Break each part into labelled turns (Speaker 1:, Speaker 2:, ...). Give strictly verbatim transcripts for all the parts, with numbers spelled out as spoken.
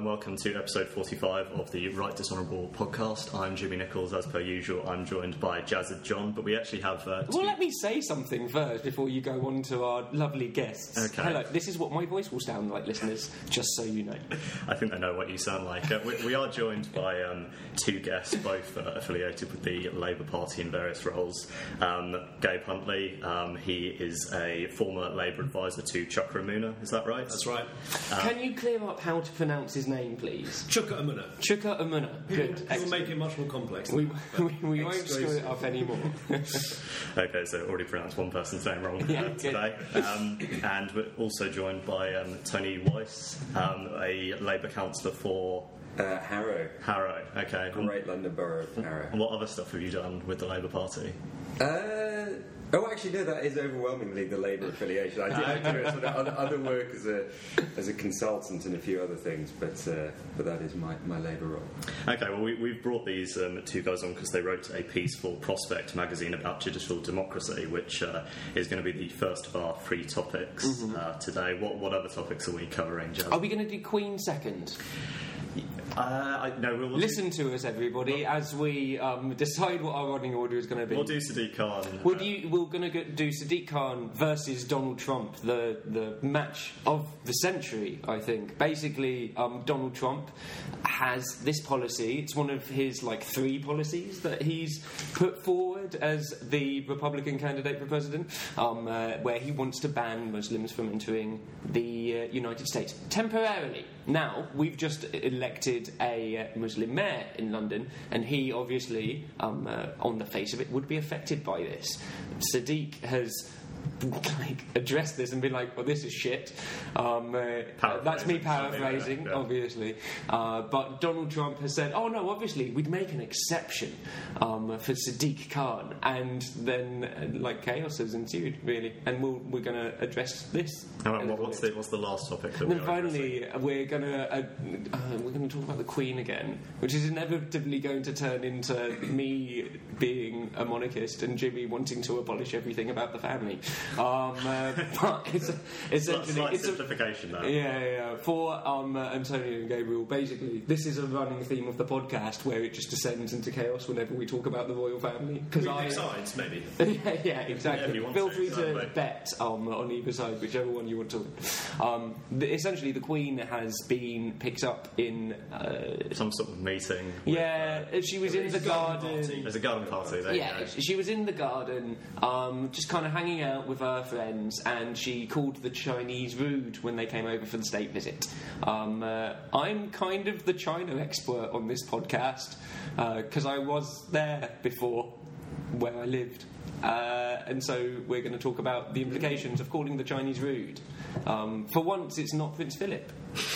Speaker 1: welcome to episode forty-five of the Right Dishonourable podcast. I'm Jimmy Nichols, as per usual. I'm joined by Jazzed John, but we actually have... Uh, two...
Speaker 2: Well, let me say something first before you go on to our lovely guests.
Speaker 1: Okay.
Speaker 2: Hello, this is what my voice will sound like, listeners, just so you know.
Speaker 1: I think I know what you sound like. Uh, we, we are joined by um, two guests, both uh, affiliated with the Labour Party in various roles. Um, Gabe Huntley, um, he is a former Labour advisor to Chuka Umunna, is that right?
Speaker 3: That's right.
Speaker 1: Um,
Speaker 2: Can you clear up how to pronounce his name, please?
Speaker 3: Chuka Umunna.
Speaker 2: Chuka Umunna. Good.
Speaker 3: People, people make it much more complex.
Speaker 2: We, we, we won't screw it up anymore.
Speaker 1: Okay, so already pronounced one person's name wrong
Speaker 2: Yeah,
Speaker 1: today. Um, and we're also joined by um, Tony Weiss, um, a Labour councillor for...
Speaker 4: Uh, Harrow.
Speaker 1: Harrow, okay.
Speaker 4: Great London Borough of Harrow.
Speaker 1: And what other stuff have you done with the Labour Party?
Speaker 4: Uh, oh, actually, no, that is overwhelmingly the Labour affiliation. I do, I do sort of other work as a as a consultant and a few other things, but uh, but that is my, my Labour role.
Speaker 1: Okay, well, we, we've brought these um, two guys on because they wrote a piece for Prospect magazine about digital democracy, which uh, is going to be the first of our three topics mm-hmm. uh, today. What what other topics are we covering, Jazz?
Speaker 2: Are we going to do Queen second?
Speaker 1: Uh, I, no, we'll, we'll
Speaker 2: Listen
Speaker 1: do,
Speaker 2: to us, everybody, we'll, as we um, decide what our running order is going to be.
Speaker 1: We'll do Sadiq Khan.
Speaker 2: We'll do, we're going to do Sadiq Khan versus Donald Trump, the, the match of the century, I think. Basically, um, Donald Trump has this policy. It's one of his, like, three policies that he's put forward as the Republican candidate for president, um, uh, where he wants to ban Muslims from entering the uh, United States temporarily. Now, we've just elected a uh, Muslim mayor in London, and he obviously, um, uh, on the face of it, would be affected by this. Sadiq has like addressed this and been like, well, this is shit. Um, uh, that's me paraphrasing, yeah. obviously. Uh, but Donald Trump has said, oh no, obviously we'd make an exception um, for Sadiq Khan, and then uh, like chaos has ensued, really. And we'll, we're going to address this.
Speaker 1: Oh, what, what's the what's the last topic? That
Speaker 2: and then finally, we're going to uh, uh, we're going to talk about the Queen again, which is inevitably going to turn into me being a monarchist and Jimmy wanting to abolish everything about the family. Um, uh, but it's essentially
Speaker 1: slight
Speaker 2: it's
Speaker 1: simplification
Speaker 2: a,
Speaker 1: there.
Speaker 2: Yeah, yeah. For um, uh, Antonio and Gabriel, basically, this is a running theme of the podcast where it just descends into chaos whenever we talk about the royal family.
Speaker 3: Because I sides, maybe.
Speaker 2: yeah, yeah, exactly.
Speaker 1: Yeah,
Speaker 2: Feel
Speaker 1: to,
Speaker 2: free to
Speaker 1: exactly.
Speaker 2: bet um, on either side, whichever one you want to. Um, the, essentially, the Queen has been picked up in uh,
Speaker 1: some sort of meeting. With,
Speaker 2: yeah,
Speaker 1: uh,
Speaker 2: she was in the garden.
Speaker 1: garden There's a garden party there.
Speaker 2: Yeah, she was in the garden, um, just kind of hanging out with her friends, and she called the Chinese rude when they came over for the state visit. Um, uh, I'm kind of the China expert on this podcast because uh, I was there before, where I lived. Uh, and so we're going to talk about the implications of calling the Chinese rude. Um, for once, it's not Prince Philip,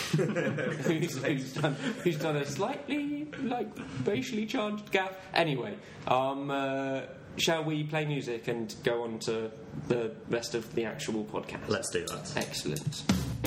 Speaker 2: who's, who's, done, who's done a slightly, like, racially charged gaffe. Anyway, um, uh, shall we play music and go on to the rest of the actual podcast?
Speaker 1: Let's do that.
Speaker 2: Excellent.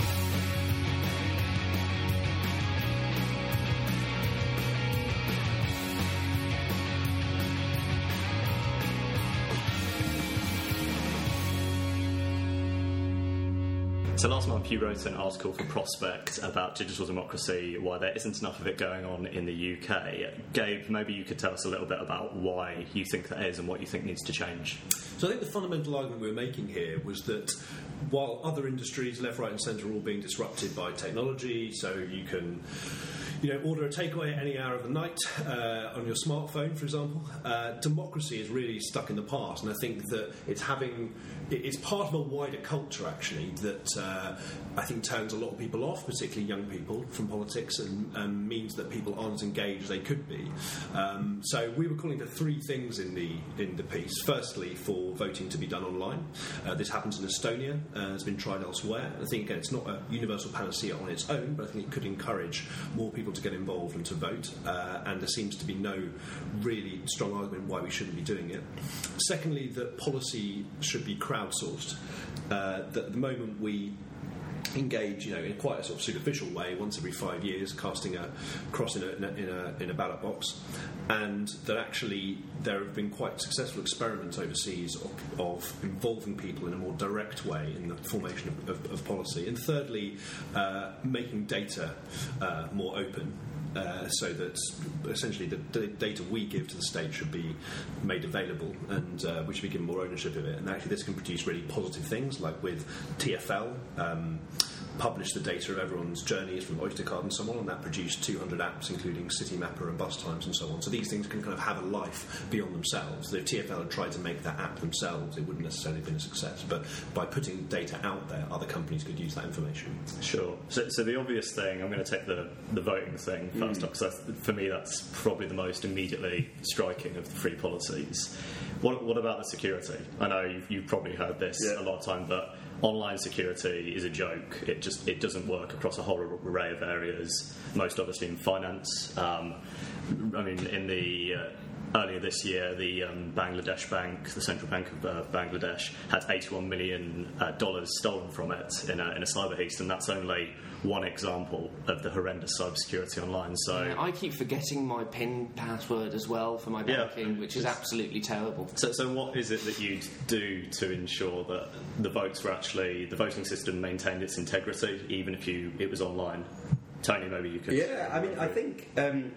Speaker 1: So last month you wrote an article for Prospect about digital democracy, why there isn't enough of it going on in the U K. Gabe, maybe you could tell us a little bit about why you think that is and what you think needs to change.
Speaker 3: So I think the fundamental argument we were making here was that while other industries, left, right and centre, are all being disrupted by technology, so you can... You know, order a takeaway at any hour of the night uh, on your smartphone, for example. Uh, democracy is really stuck in the past, and I think that it's having it's part of a wider culture actually that uh, I think turns a lot of people off, particularly young people, from politics, and, and means that people aren't as engaged as they could be. Um, so we were calling for three things in the in the piece. Firstly, for voting to be done online. Uh, this happens in Estonia. Uh, it's been tried elsewhere. I think again, it's not a universal panacea on its own, but I think it could encourage more people to get involved and to vote, uh, and there seems to be no really strong argument why we shouldn't be doing it. Secondly, that policy should be crowdsourced. Uh, that at the moment we engage, you know, in quite a sort of superficial way, once every five years, casting a cross in a, in a, in a, in a ballot box, and that actually there have been quite successful experiments overseas of, of involving people in a more direct way in the formation of, of, of policy. And thirdly, uh, making data uh, more open. Uh, so that essentially the d- data we give to the state should be made available, and uh, we should be given more ownership of it. And actually this can produce really positive things, like with T F L, um, published the data of everyone's journeys from Oyster Card and so on, and that produced two hundred apps, including City Mapper and bus times and so on. So these things can kind of have a life beyond themselves. If T F L had tried to make that app themselves, it wouldn't necessarily have been a success. But by putting data out there, other companies could use that information.
Speaker 1: Sure. So, so the obvious thing, I'm going to take the, the voting thing first mm. up, because for me that's probably the most immediately striking of the three policies. What, what about the security? I know you've, you've probably heard this yeah. a lot of time, but online security is a joke. It just it doesn't work across a whole array of areas. Most obviously in finance. Um, I mean, in the uh, earlier this year, the um, Bangladesh Bank, the Central Bank of uh, Bangladesh, had eighty-one million dollars uh, stolen from it in a, in a cyber heist, and that's only one example of the horrendous cybersecurity online. So
Speaker 2: yeah, I keep forgetting my PIN password as well for my banking, yeah, which is absolutely terrible.
Speaker 1: So, so what is it that you'd do to ensure that the votes were actually the voting system maintained its integrity, even if you it was online? Tony, maybe you could.
Speaker 4: Yeah, I mean, I think. Um,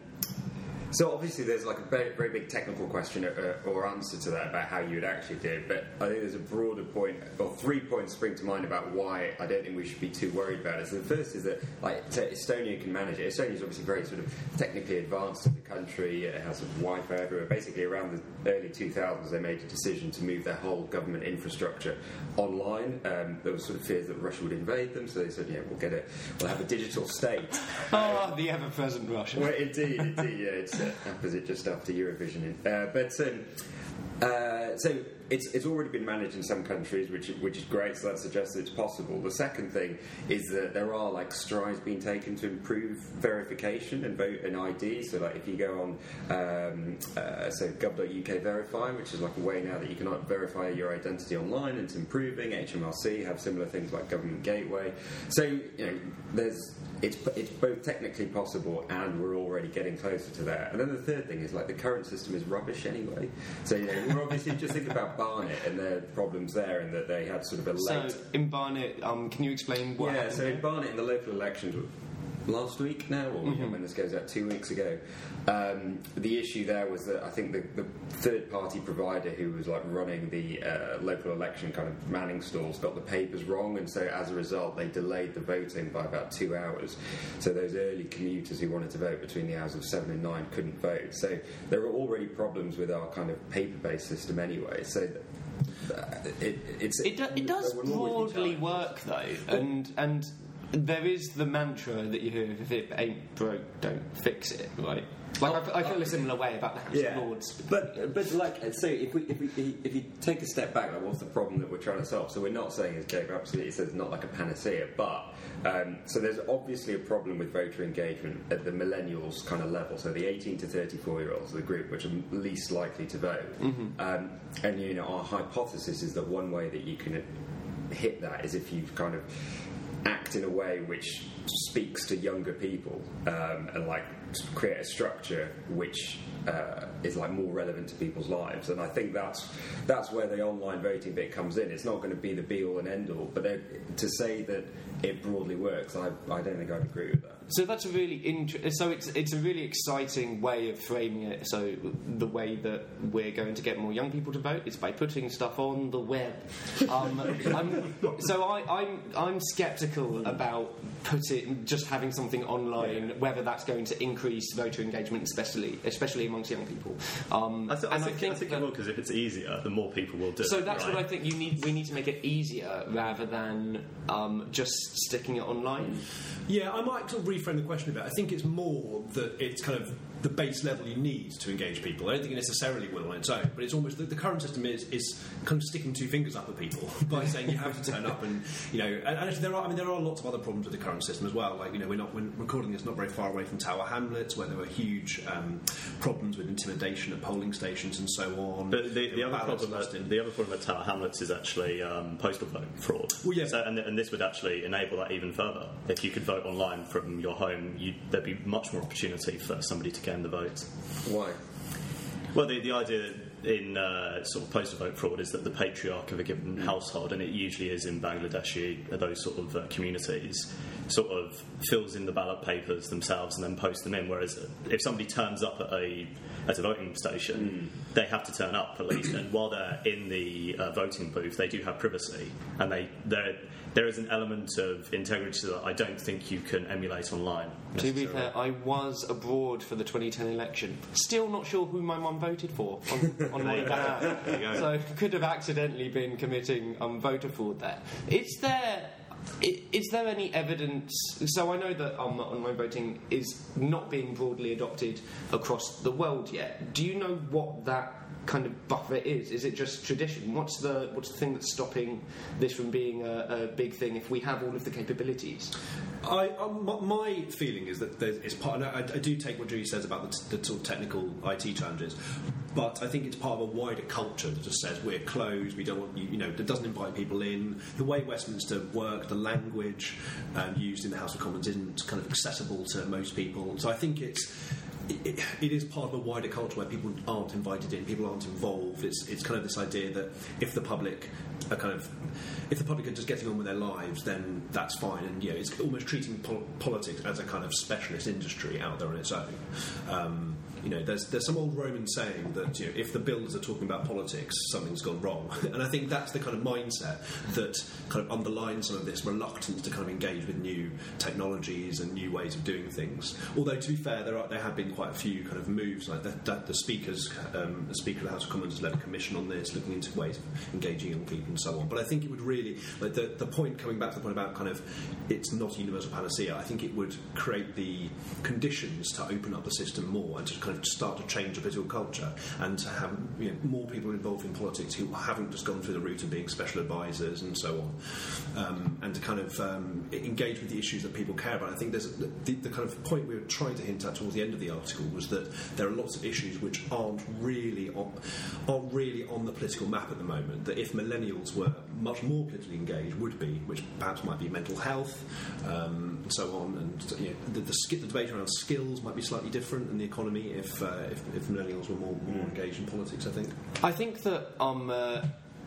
Speaker 4: So obviously there's like a very, very big technical question or, or answer to that about how you would actually do it, but I think there's a broader point, or three points spring to mind about why I don't think we should be too worried about it. So the first is that like so Estonia can manage it. Estonia is obviously very sort of technically advanced as a country. It has sort of Wi-Fi everywhere. Basically around the early two thousands they made a decision to move their whole government infrastructure online. Um, there was sort of fears that Russia would invade them, so they said, yeah, we'll get it. We'll have a digital state.
Speaker 2: Oh, um, the ever-present Russia.
Speaker 4: Well, indeed, indeed, yeah. It's, Uh, opposite just after Eurovision. Uh, but um, uh, so it's it's already been managed in some countries, which which is great. So that suggests that it's possible. The second thing is that there are like strides being taken to improve verification and vote and I D. So like if you go on um, uh, so gov dot U K Verify, which is like a way now that you can verify your identity online, and it's improving. H M R C have similar things like Government Gateway. So you know there's it's it's both technically possible, and we're already getting closer to that. And then the third thing is like the current system is rubbish anyway. So you know we're obviously just thinking about Barnet and their problems there, and that they had sort of a late.
Speaker 2: So in Barnet, um, can you explain what?
Speaker 4: Yeah,
Speaker 2: happened
Speaker 4: so
Speaker 2: there?
Speaker 4: in Barnet in the local elections last week now, or mm-hmm. when this goes out, two weeks ago. Um, the issue there was that I think the, the third-party provider who was like running the uh, local election kind of manning stalls got the papers wrong, and so as a result they delayed the voting by about two hours. So those early commuters who wanted to vote between the hours of seven and nine couldn't vote. So there were already problems with our kind of paper-based system anyway. So. Uh, it, it's,
Speaker 2: it, do, it does broadly work though, and and. There is the mantra that you hear: if it ain't broke, don't fix it. Right? Like oh, I, I feel oh, a similar way about the House
Speaker 4: yeah.
Speaker 2: of Lords.
Speaker 4: But but like so, if we if we if you take a step back, like what's the problem that we're trying to solve? So we're not saying, as Jake absolutely says, it's not like a panacea, but um, so there's obviously a problem with voter engagement at the millennials kind of level. So the eighteen to thirty-four year olds, the group which are least likely to vote. Mm-hmm. Um, and you know, our hypothesis is that one way that you can hit that is if you kind of act in a way which speaks to younger people, um, and like create a structure which uh, is like more relevant to people's lives. And I think that's that's where the online voting bit comes in. It's not going to be the be all and end all, but to say that it broadly works, I, I don't think I'd agree with that.
Speaker 2: So that's a really int- so it's it's a really exciting way of framing it. So the way that we're going to get more young people to vote is by putting stuff on the web. Um, I'm, so I, I'm I'm sceptical about putting just having something online, yeah. whether that's going to increase voter engagement, especially especially amongst young people. Um,
Speaker 1: I, th- I, and think, I think, I think it will, because if it's easier, the more people will do
Speaker 2: so
Speaker 1: it. So
Speaker 2: that's
Speaker 1: right?
Speaker 2: what I think. You need we need to make it easier rather than um, just sticking it online.
Speaker 3: Yeah, I might sort of reframe the question a bit. I think it's more that it's kind of the base level you need to engage people. I don't think it necessarily will on its own, but it's almost the, the current system is, is kind of sticking two fingers up at people by saying you have to turn up, and you know, and, and actually there are I mean there are lots of other problems with the current system as well. Like you know, we're not we're recording this not very far away from Tower Hamlets, where there were huge um, problems with intimidation at polling stations and so on.
Speaker 1: But the, the other problem at, the other problem at Tower Hamlets is actually um, postal vote fraud.
Speaker 3: Well, yeah.
Speaker 1: So, and, and this would actually enable that even further. If you could vote online from your home, you, there'd be much more opportunity for somebody to gain the vote.
Speaker 4: Why?
Speaker 1: Well, the, the idea in uh, sort of postal vote fraud is that the patriarch of a given household, and it usually is in Bangladeshi, those sort of uh, communities, sort of fills in the ballot papers themselves and then posts them in. Whereas if somebody turns up at a at a voting station, mm. they have to turn up at least, and while they're in the uh, voting booth, they do have privacy, and they there there is an element of integrity that I don't think you can emulate online.
Speaker 2: To be fair, I was abroad for the twenty ten election. Still not sure who my mum voted for on, on my back. So could have accidentally been committing um, voter fraud there. Is there... Is there any evidence? So I know that um, online voting is not being broadly adopted across the world yet. Do you know what that kind of buffer is? Is it just tradition? What's the what's the thing that's stopping this from being a, a big thing if we have all of the capabilities?
Speaker 3: I, um, my, my feeling is that it's part. And I, I do take what Julie says about the, the sort of technical I T challenges, but I think it's part of a wider culture that just says we're closed. We don't want you. You know, that doesn't invite people in. The way Westminster work, the language um, used in the House of Commons isn't kind of accessible to most people. So I think it's. It, it is part of a wider culture where people aren't invited in, people aren't involved. It's it's kind of this idea that if the public are kind of if the public are just getting on with their lives, then that's fine. And you know, it's almost treating pol- politics as a kind of specialist industry out there on its own. Um, you know, there's there's some old Roman saying that you know, if the builders are talking about politics, something's gone wrong. And I think that's the kind of mindset that kind of underlines some of this reluctance to kind of engage with new technologies and new ways of doing things. Although, to be fair, there are there have been quite a few kind of moves, like the, the, the speakers, um, the Speaker of the House of Commons has led a commission on this, looking into ways of engaging young people and so on. But I think it would really, like the, the point, coming back to the point about kind of it's not a universal panacea, I think it would create the conditions to open up the system more and to kind of start to change the political culture and to have you know, more people involved in politics who haven't just gone through the route of being special advisors and so on, um, and to kind of um, engage with the issues that people care about. I think there's the, the kind of point we were trying to hint at towards the end of the article was that there are lots of issues which aren't really on, aren't really on the political map at the moment, that if millennials were much more politically engaged would be, which perhaps might be mental health um, and so on, and you know, the, the, the debate around skills might be slightly different in the economy if, uh, if, if millennials were more, more engaged in politics, I think.
Speaker 2: I think that um, uh,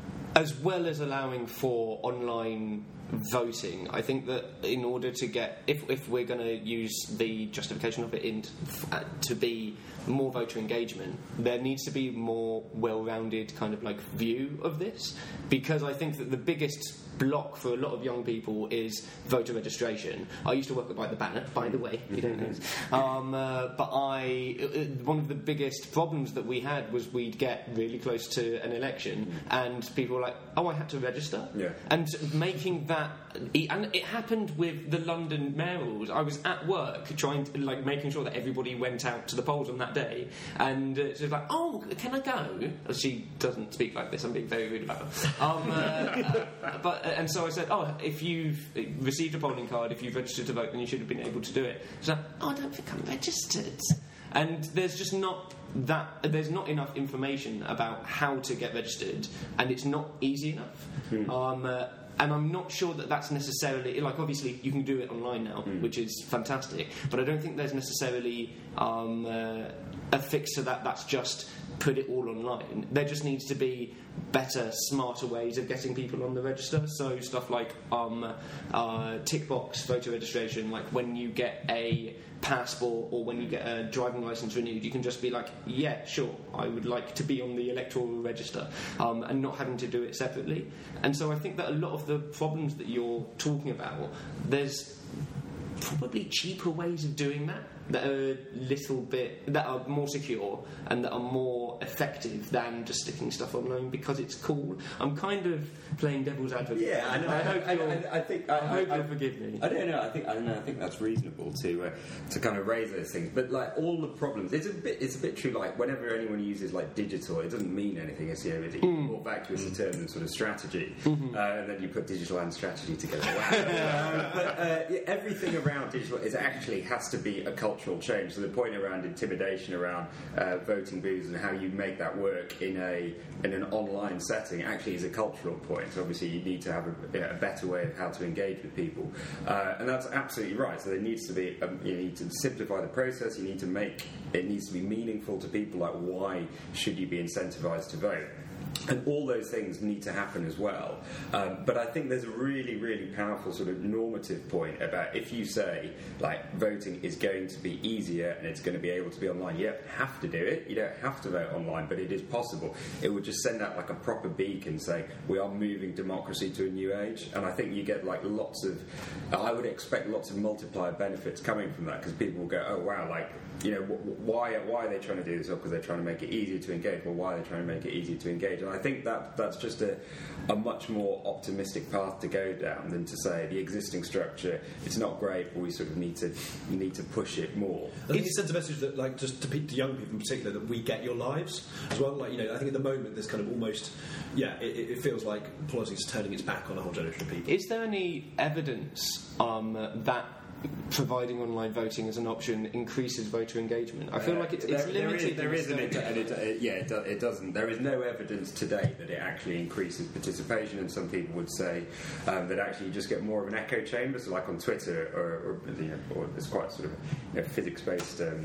Speaker 2: as well as allowing for online voting, I think that in order to get, if, if we're going to use the justification of it in uh, to be more voter engagement, there needs to be more well-rounded kind of like view of this, because I think that the biggest block for a lot of young people is voter registration. I used to work at By the Banner, by the way, if you don't know this. Um, uh, but I, uh, one of the biggest problems that we had was we'd get really close to an election and people were like, oh, I had to register?
Speaker 4: Yeah.
Speaker 2: And making that, and it happened with the London mayorals. I was at work trying to, like, making sure that everybody went out to the polls on that day, and uh, she was like, oh, can I go? She doesn't speak like this, I'm being very rude about her. Um, uh, but And so I said, oh, if you've received a polling card, if you've registered to vote, then you should have been able to do it. She's like, oh, I don't think I'm registered. And there's just not that, there's not enough information about how to get registered, and it's not easy enough. Mm. Um, uh, and I'm not sure that that's necessarily, like, obviously you can do it online now, mm. which is fantastic, but I don't think there's necessarily um, uh, a fix to that that's just put it all online. There just needs to be better, smarter ways of getting people on the register. So stuff like um, uh, tick box voter registration, like when you get a passport or when you get a driving licence renewed, you can just be like, yeah, sure, I would like to be on the electoral register, um, and not having to do it separately. And so I think that a lot of the problems that you're talking about, there's probably cheaper ways of doing that that are a little bit that are more secure and that are more effective than just sticking stuff online because it's cool. I'm kind of playing devil's advocate.
Speaker 4: Yeah, I know.
Speaker 2: I,
Speaker 4: I,
Speaker 2: hope
Speaker 4: I,
Speaker 2: you'll,
Speaker 4: I, I think
Speaker 2: I,
Speaker 4: I,
Speaker 2: hope
Speaker 4: I,
Speaker 2: you'll forgive me.
Speaker 4: I don't know. I think I don't know. I think that's reasonable to uh, to kind of raise those things. But like all the problems, it's a bit it's a bit true. Like whenever anyone uses like digital, it doesn't mean anything. It's you know, it, mm. more vacuous mm. term than sort of strategy, mm-hmm. uh, and then you put digital and strategy together. Wow. But uh, yeah, everything around digital is actually has to be a cultural change. So the point around intimidation, around uh, voting booths, and how you make that work in a in an online setting actually is a cultural point. So obviously you need to have a, you know, a better way of how to engage with people, uh, and that's absolutely right. So there needs to be um, you need to simplify the process. You need to make it needs to be meaningful to people. Like why should you be incentivized to vote? And all those things need to happen as well. Um, but I think there's a really, really powerful sort of normative point about if you say, like, voting is going to be easier and it's going to be able to be online, you don't have to do it, you don't have to vote online, but it is possible. It would just send out, like, a proper beacon saying, we are moving democracy to a new age. And I think you get, like, lots of... I would expect lots of multiplier benefits coming from that, because people will go, oh, wow, like, you know, why, why are they trying to do this? Or because they're trying to make it easier to engage. Well, why are they trying to make it easier to engage? And I think that that's just a, a much more optimistic path to go down than to say the existing structure, it's not great, but we sort of need to need to push it more.
Speaker 3: I think it sends a message that, like, just to, pe- to young people in particular, that we get your lives as well. Like, you know, I think at the moment there's kind of almost, yeah, it, it feels like politics is turning its back on a whole generation of people.
Speaker 2: Is there any evidence um, that providing online voting as an option increases voter engagement? I feel uh, like it's, it's
Speaker 4: there,
Speaker 2: limited.
Speaker 4: There is, there is an, and it, it, yeah, it, it doesn't. There is no evidence today that it actually increases participation, and some people would say um, that actually you just get more of an echo chamber. So, like on Twitter, or, or, you know, or it's quite sort of you know, physics-based. Um,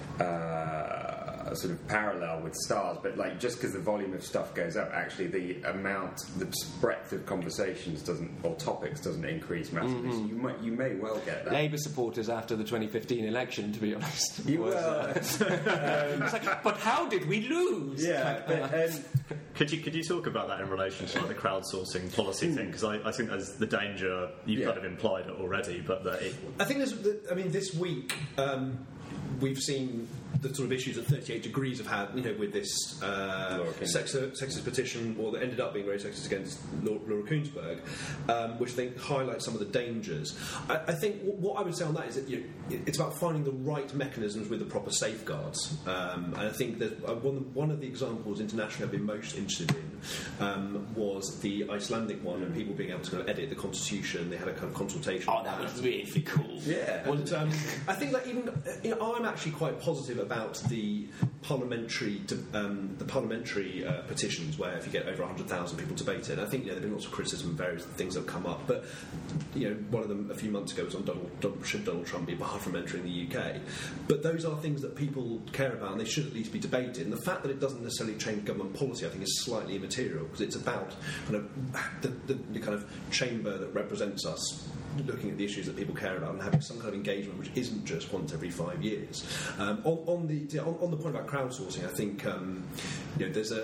Speaker 4: uh, sort of parallel with stars, but like just because the volume of stuff goes up, actually the amount, the breadth of conversations doesn't, or topics doesn't increase massively. Mm-hmm. So you might, you may well get that.
Speaker 2: Labour supporters after the twenty fifteen election, to be honest.
Speaker 4: You will.
Speaker 2: Uh, um, it's like, but how did we lose?
Speaker 4: Yeah. But, um,
Speaker 1: could you could you talk about that in relation to like the crowdsourcing policy thing? Because I, I think there's the danger you've yeah. kind of implied it already, but that it...
Speaker 3: I think there's. I mean, this week. Um, We've seen the sort of issues that thirty-eight degrees have had, you know, with this uh, sexist, sexist petition, or that ended up being very sexist against Laura Kuenssberg, um, which I think highlights some of the dangers. I, I think w- what I would say on that is that you know, it's about finding the right mechanisms with the proper safeguards. Um, and I think that uh, one, one of the examples internationally I've been most interested in um, was the Icelandic one, and people being able to kind of edit the constitution. They had a kind of consultation.
Speaker 2: Oh, that was really cool.
Speaker 3: Yeah. And, um, I think that even you know, I'm actually quite positive about the parliamentary um, the parliamentary uh, petitions, where if you get over one hundred thousand people debate it. And I think you know, there have been lots of criticism of various things that have come up, but you know, one of them a few months ago was on Donald, Donald, should Donald Trump be barred from entering the U K? But those are things that people care about, and they should at least be debated. And the fact that it doesn't necessarily change government policy, I think, is slightly immaterial, because it's about kind of the, the, the kind of chamber that represents us, looking at the issues that people care about and having some kind of engagement which isn't just once every five years. Um, on, on the on, on the point about crowdsourcing, I think um, you know there's a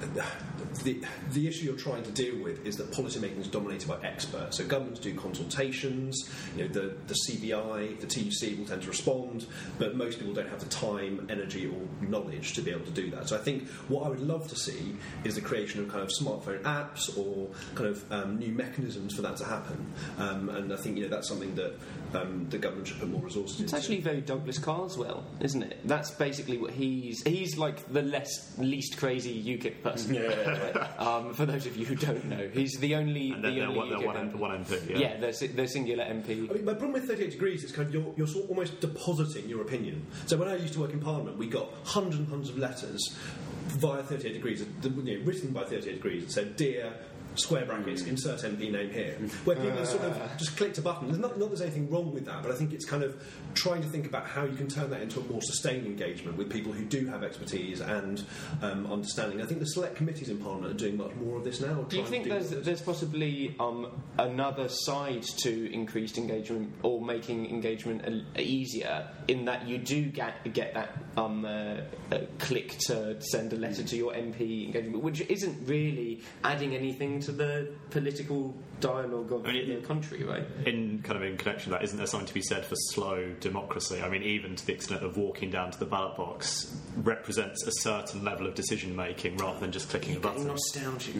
Speaker 3: the the issue you're trying to deal with is that policymaking is dominated by experts. So governments do consultations. You know, the the C B I, the T U C will tend to respond, but most people don't have the time, energy, or knowledge to be able to do that. So I think what I would love to see is the creation of kind of smartphone apps or kind of um, new mechanisms for that to happen. Um, and I think you know that's something that um, the government should put more resources into.
Speaker 2: It's actually very Douglas Carswell, isn't it? That's basically what he's he's like the less least crazy UKIP person.
Speaker 4: Yeah.
Speaker 2: um, for those of you who don't know, he's the only
Speaker 1: and then
Speaker 2: the only
Speaker 1: one,
Speaker 2: UKIP
Speaker 1: one,
Speaker 2: M P.
Speaker 1: one M P. Yeah,
Speaker 2: yeah the, the singular M P.
Speaker 3: I mean, my problem with thirty-eight degrees is kind of you're, you're sort of almost depositing your opinion. So when I used to work in Parliament, we got hundreds and hundreds of letters via thirty-eight degrees, you know, written by thirty-eight degrees that said, "Dear." Square brackets, mm. insert M P name here, where people uh. sort of just clicked a button. There's not, not there's anything wrong with that, but I think it's kind of trying to think about how you can turn that into a more sustained engagement with people who do have expertise and um, understanding. I think the select committees in Parliament are doing much more of this now.
Speaker 2: Do you think do there's, there's possibly um, another side to increased engagement or making engagement a, a easier, in that you do get, get that um, uh, uh, click to send a letter mm. to your M P engagement, which isn't really adding anything into the political dialogue of
Speaker 1: I mean,
Speaker 2: the
Speaker 1: it-
Speaker 2: country, right?
Speaker 1: In kind of in connection to that, isn't there something to be said for slow democracy? I mean, even to the extent of walking down to the ballot box represents a certain level of decision making rather than just clicking a
Speaker 2: Getting
Speaker 1: button.
Speaker 2: nostalgic.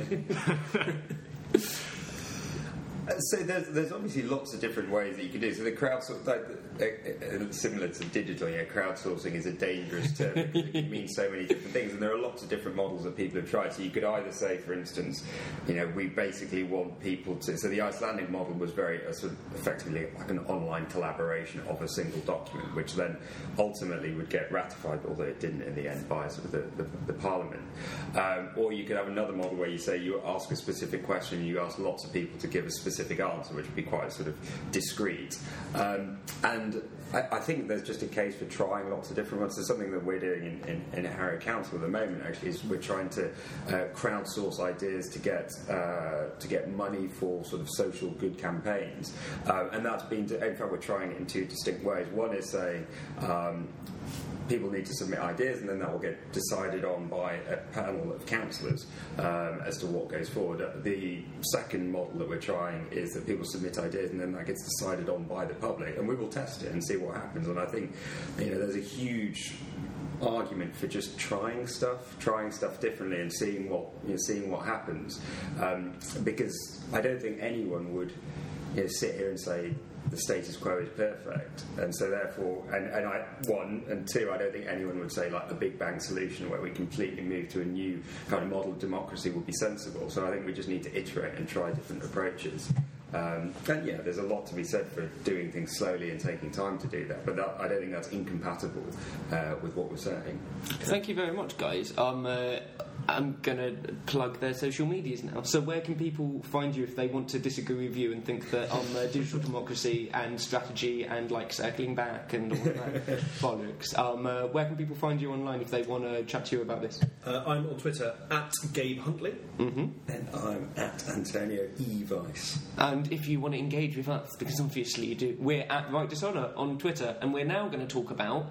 Speaker 4: So there's, there's obviously lots of different ways that you can do. So the crowdsourcing, like, uh, uh, similar to digital, yeah, crowdsourcing is a dangerous term because it can mean so many different things, and there are lots of different models that people have tried. So you could either say, for instance, you know, we basically want people to. So the Icelandic model was very uh, sort of effectively like an online collaboration of a single document, which then ultimately would get ratified, although it didn't in the end by sort of the, the, the Parliament. Um, or you could have another model where you say you ask a specific question, you ask lots of people to give a specific answer, which would be quite sort of discreet. Um, and I, I think there's just a case for trying lots of different ones. So something that we're doing in, in, in Harrow Council at the moment actually is we're trying to uh, crowdsource ideas to get uh, to get money for sort of social good campaigns. Um, and that's been, in fact, we're trying it in two distinct ways. One is saying um, people need to submit ideas, and then that will get decided on by a panel of councillors um, as to what goes forward. Uh, the second model that we're trying is that people submit ideas, and then that gets decided on by the public, and we will test it and see what happens. And I think, you know, there's a huge argument for just trying stuff, trying stuff differently, and seeing what you know, seeing what happens. Um, because I don't think anyone would, you know, sit here and say the status quo is perfect, and so therefore, and, and I one and two, I don't think anyone would say like the Big Bang solution where we completely move to a new kind of model of democracy would be sensible. So I think we just need to iterate and try different approaches. Um, and yeah, there's a lot to be said for doing things slowly and taking time to do that, but that, I don't think that's incompatible uh, with what we're saying.
Speaker 2: Thank you very much, guys. Um, uh, I'm going to plug their social medias now. So where can people find you if they want to disagree with you and think that um, uh, digital democracy and strategy and like circling back and all of that bollocks? Um, uh, where can people find you online if they want to chat to you about this?
Speaker 3: Uh, I'm on Twitter at Gabe Huntley.
Speaker 2: Mm-hmm.
Speaker 4: And I'm at Antonio E. Vice.
Speaker 2: And if you want to engage with us, because obviously you do, we're at Right Dishonour on Twitter, and we're now going to talk about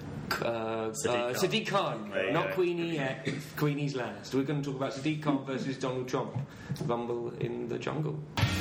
Speaker 2: uh,
Speaker 1: Sadiq
Speaker 2: uh,
Speaker 1: Khan.
Speaker 2: Sadiq Khan,
Speaker 1: There you
Speaker 2: not
Speaker 1: go.
Speaker 2: Queenie yet. Queenie's last. We're going to talk about Sadiq Khan versus Donald Trump. Rumble in the jungle.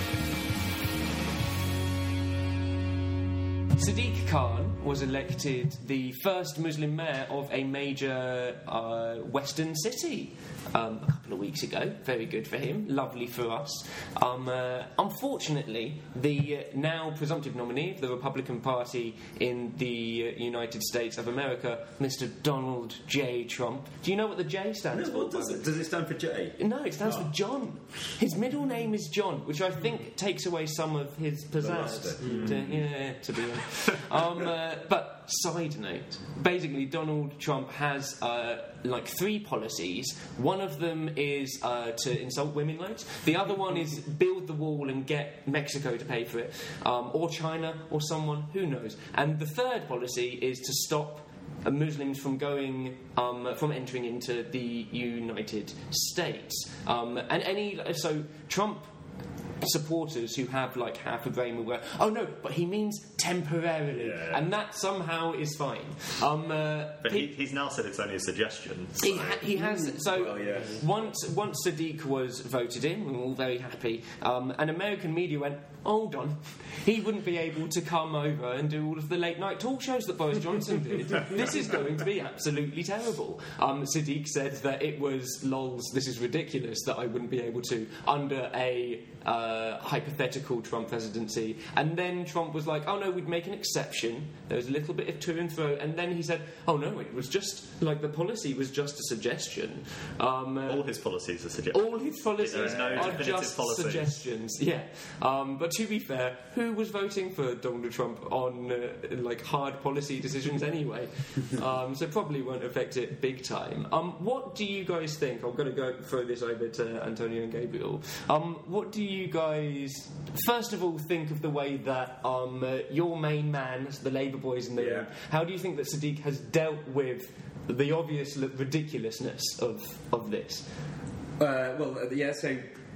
Speaker 2: Sadiq Khan was elected the first Muslim mayor of a major uh, Western city um, a couple of weeks ago. Very good for him. Lovely for us. Um, uh, unfortunately, the uh, now presumptive nominee of the Republican Party in the uh, United States of America, Mister Donald J. Trump. Do you know what the J stands for?
Speaker 4: What does it? Does it stand for J?
Speaker 2: No, it stands for John. His middle name is John, which I think takes away some of his pizzazz. To, yeah, to be honest. Um, uh, but side note, basically, Donald Trump has uh, like three policies. One of them is uh, to insult women loads. The other one is build the wall and get Mexico to pay for it, um, or China, or someone who knows. And the third policy is to stop uh, Muslims from going, um, from entering into the United States. Um, and any so Trump supporters who have like half a brain will go, oh no, but he means temporarily,
Speaker 1: Yeah.
Speaker 2: and that somehow is fine. Um, uh,
Speaker 1: But
Speaker 2: pe-
Speaker 1: he, he's now said it's only a suggestion. So.
Speaker 2: he, ha- he has. So
Speaker 4: Well, yeah.
Speaker 2: once once Sadiq was voted in, we were all very happy. Um, and American media went, hold on, he wouldn't be able to come over and do all of the late night talk shows that Boris Johnson did. This is going to be absolutely terrible. Um, Sadiq said that it was lols. This is ridiculous that I wouldn't be able to under a uh, hypothetical Trump presidency. And then Trump was like, oh no, we'd make an exception. There was a little bit of to and fro, and then he said, oh no, it was just like the policy was just a suggestion. Um, uh,
Speaker 1: All his policies are suggestions.
Speaker 2: all his policies
Speaker 1: There is no
Speaker 2: are
Speaker 1: definitive
Speaker 2: just
Speaker 1: policy.
Speaker 2: suggestions. Yeah, um, but to be fair, who was voting for Donald Trump on uh, like hard policy decisions anyway? um, so probably won't affect it big time. Um, what do you guys think? I'm going to go throw this over to Antonio and Gabriel. Um, what do you guys, first of all, think of the way that um, uh, your main man, the Labour boys in the
Speaker 4: Yeah.
Speaker 2: room, how do you think that Sadiq has dealt with the obvious ridiculousness of of this?
Speaker 4: Uh, well, uh, yeah, so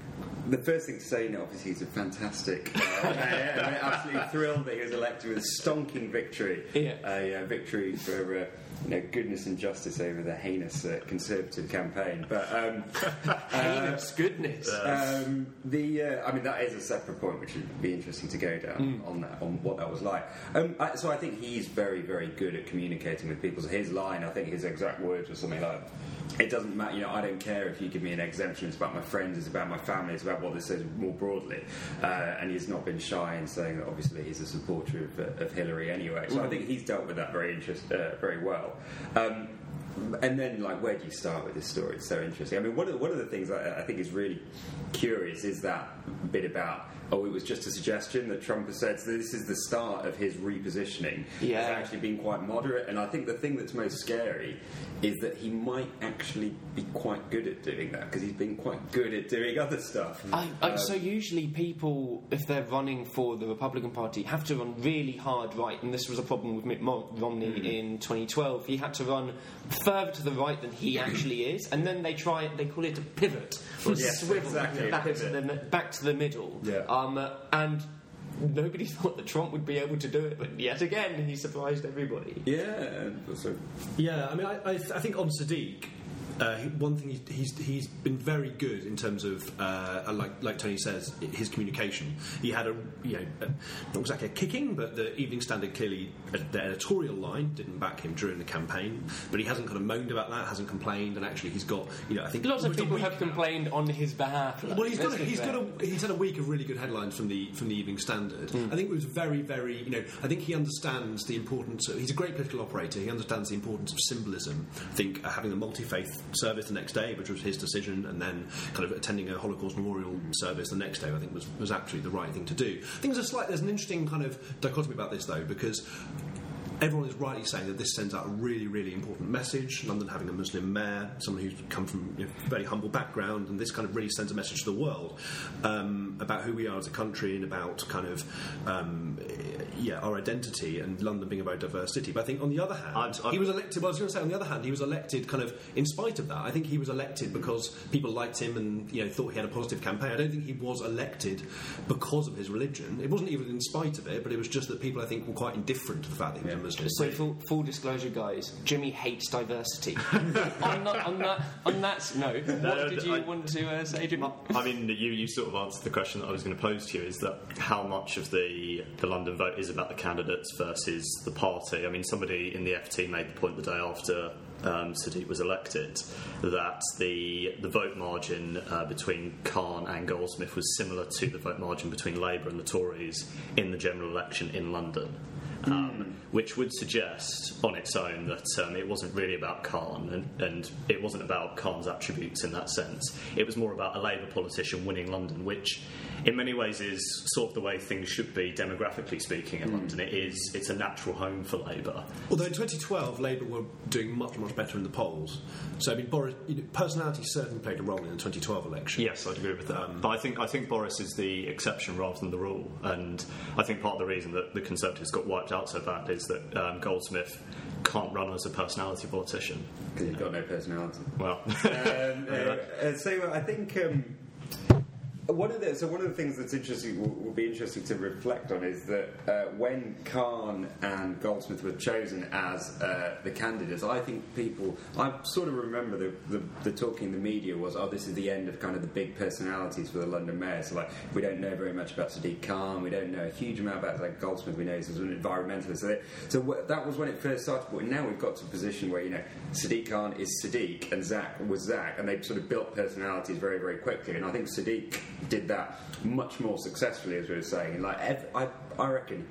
Speaker 4: the first thing to say, you know, obviously he's a fantastic, uh, and I'm absolutely thrilled that he was elected with a stonking victory,
Speaker 2: yeah.
Speaker 4: a uh, victory for uh, you know, goodness and justice over the heinous uh, Conservative campaign. But um,
Speaker 2: heinous
Speaker 4: uh,
Speaker 2: goodness.
Speaker 4: Um, the uh, I mean, that is a separate point, which would be interesting to go down
Speaker 2: mm.
Speaker 4: on that, on what that was like. Um, I, so I think he's very, very good at communicating with people. So his line, I think his exact words were something like, "It doesn't matter, you know, I don't care if you give me an exemption. It's about my friends, it's about my family, it's about what this says more broadly." Uh, and he's not been shy in saying that. Obviously, he's a supporter of, uh, of Hillary anyway. So mm. I think he's dealt with that very interest, uh, very well. Um, and then, like, where do you start with this story? It's so interesting. I mean, one of the, one of the things I, I think is really curious is that bit about, oh, it was just a suggestion that Trump has said, so this is the start of his repositioning.
Speaker 2: Yeah.
Speaker 4: It's actually been quite moderate, and I think the thing that's most scary is that he might actually be quite good at doing that, because he's been quite good at doing other stuff.
Speaker 2: I, I,
Speaker 4: Um,
Speaker 2: so usually people, if they're running for the Republican Party, have to run really hard right, and this was a problem with Mitt Romney
Speaker 4: Mm.
Speaker 2: in twenty twelve. He had to run further to the right than he actually is, and then they try, they call it a pivot, or a
Speaker 4: Yes,
Speaker 2: swivel
Speaker 4: exactly,
Speaker 2: back,
Speaker 4: a
Speaker 2: to
Speaker 4: pivot.
Speaker 2: the, back to the middle.
Speaker 4: Yeah.
Speaker 2: Um, uh, and nobody thought that Trump would be able to do it, but yet again, he surprised everybody.
Speaker 4: Yeah, so
Speaker 3: Yeah, I mean, I, I, th- I think on Sadiq, uh, he- one thing he's, he's he's been very good in terms of, uh, like like Tony says, his communication. He had a you know a, not exactly a kicking, but the Evening Standard clearly uh, the editorial line didn't back him during the campaign, but he hasn't kind of moaned about that, hasn't complained, and actually he's got you know I think
Speaker 2: Lots of
Speaker 3: almost a
Speaker 2: people
Speaker 3: week
Speaker 2: have
Speaker 3: now.
Speaker 2: complained on his behalf. like,
Speaker 3: Well, he's got
Speaker 2: let's
Speaker 3: a,
Speaker 2: be
Speaker 3: he's
Speaker 2: fair.
Speaker 3: got a, he's had a week of really good headlines from the from the Evening Standard.
Speaker 2: Mm.
Speaker 3: I think it was very very you know I think he understands the importance. Of, he's a great political operator. He understands the importance of symbolism. I think uh, having a multi-faith service the next day, which was his decision, and then kind of attending a Holocaust memorial service the next day, I think was was absolutely the right thing to do. I think there's a slight there's an interesting kind of dichotomy about this though, because everyone is rightly saying that this sends out a really, really important message. London having a Muslim mayor, someone who's come from you know, a very humble background, and this kind of really sends a message to the world um, about who we are as a country and about kind of um, yeah our identity, and London being a very diverse city. But I think on the other hand,
Speaker 1: I'm, I'm,
Speaker 3: he was elected. Well, I was going to say on the other hand, he was elected kind of in spite of that. I think he was elected because people liked him and you know thought he had a positive campaign. I don't think he was elected because of his religion. It wasn't even in spite of it, but it was just that people I think were quite indifferent to the fact that he was a Muslim.
Speaker 2: So, full, full disclosure, guys, Jimmy hates diversity. on, that, on that, on that note, what
Speaker 1: no,
Speaker 2: did you
Speaker 1: I,
Speaker 2: want to uh, say, Jimmy?
Speaker 1: I mean, you, you sort of answered the question that I was going to pose to you, is that how much of the, the London vote is about the candidates versus the party? I mean, somebody in the F T made the point the day after um, Sadiq was elected that the the vote margin uh, between Khan and Goldsmith was similar to the vote margin between Labour and the Tories in the general election in London. Um, which would suggest on its own that um, it wasn't really about Khan, and, and it wasn't about Khan's attributes in that sense. It was more about a Labour politician winning London, which in many ways is sort of the way things should be, demographically speaking, in mm. London. It is, it's a natural home for Labour.
Speaker 3: Although in twenty twelve, Labour were doing much, much better in the polls. So, I mean, Boris, you know, personality certainly played a role in the twenty twelve election.
Speaker 1: Yes, I'd agree with that. Um, but I think I think Boris is the exception rather than the rule. And I think part of the reason that the Conservatives got wiped out so bad is that um, Goldsmith can't run as a personality politician.
Speaker 4: Because he's got no personality.
Speaker 1: Well,
Speaker 4: um, uh, uh, so I think um, one of the so one of the things that's interesting will, will be interesting to reflect on is that uh, when Khan and Goldsmith were chosen as uh, the candidates, I think people I sort of remember the, the the talking in the media was, oh, this is the end of kind of the big personalities for the London mayor. So like we don't know very much about Sadiq Khan, we don't know a huge amount about like Goldsmith. We know he's an environmentalist. So, they, so w- that was when it first started. But now we've got to a position where you know Sadiq Khan is Sadiq and Zach was Zach, and they sort of built personalities very very quickly. And I think Sadiq did that much more successfully, as we were saying. Like, ev- I, I reckon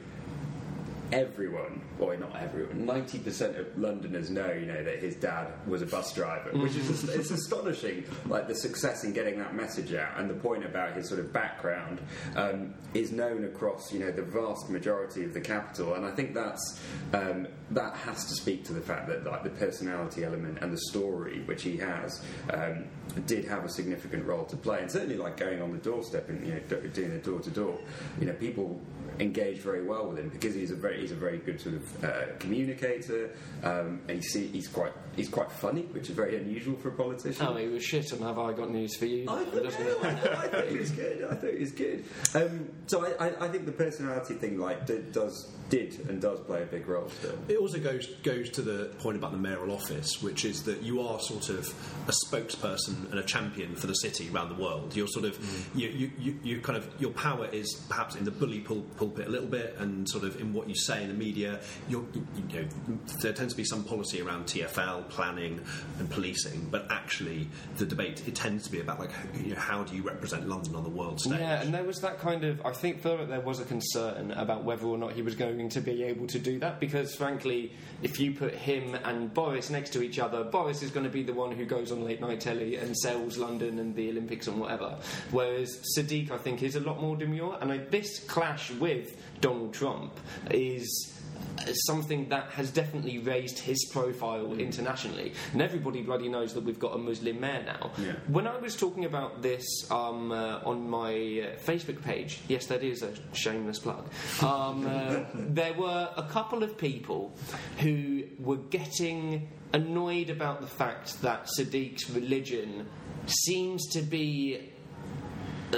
Speaker 4: everyone, or not everyone, ninety percent of Londoners know, you know, that his dad was a bus driver, which is it's astonishing. Like the success in getting that message out, and the point about his sort of background um, is known across, you know, the vast majority of the capital, and I think that's um, that has to speak to the fact that like the personality element and the story which he has um, did have a significant role to play, and certainly like going on the doorstep and you know doing the door to door, you know, people engaged very well with him because he's a very very he's a very good sort of uh, communicator, um, and he's he's quite he's quite funny, which is very unusual for a politician.
Speaker 2: Oh, he was shit, and have I got news for you?
Speaker 4: I thought,
Speaker 2: just
Speaker 4: no, I, I thought he was good. I thought he was good. Um, so I, I, I think the personality thing like did, does did and does play a big role still.
Speaker 3: It also goes goes to the point about the mayoral office, which is that you are sort of a spokesperson and a champion for the city around the world. You're sort of mm. you, you, you, you kind of your power is perhaps in the bully pul- pulpit a little bit, and sort of in what you say in the media. You're, you, you know, there tends to be some policy around T F L planning and policing, but actually the debate it tends to be about like you know, how do you represent London on the world stage?
Speaker 2: Yeah, and there was that kind of I think felt like there was a concern about whether or not he was going to be able to do that, because frankly, if you put him and Boris next to each other, Boris is going to be the one who goes on late night telly and sells London and the Olympics and whatever, whereas Sadiq I think is a lot more demure, and I, this clash with Donald Trump is something that has definitely raised his profile internationally, and everybody bloody knows that we've got a Muslim mayor now.
Speaker 4: Yeah.
Speaker 2: When I was talking about this um, uh, on my uh, Facebook page, yes, that is a shameless plug, um, uh, there were a couple of people who were getting annoyed about the fact that Sadiq's religion seems to be uh,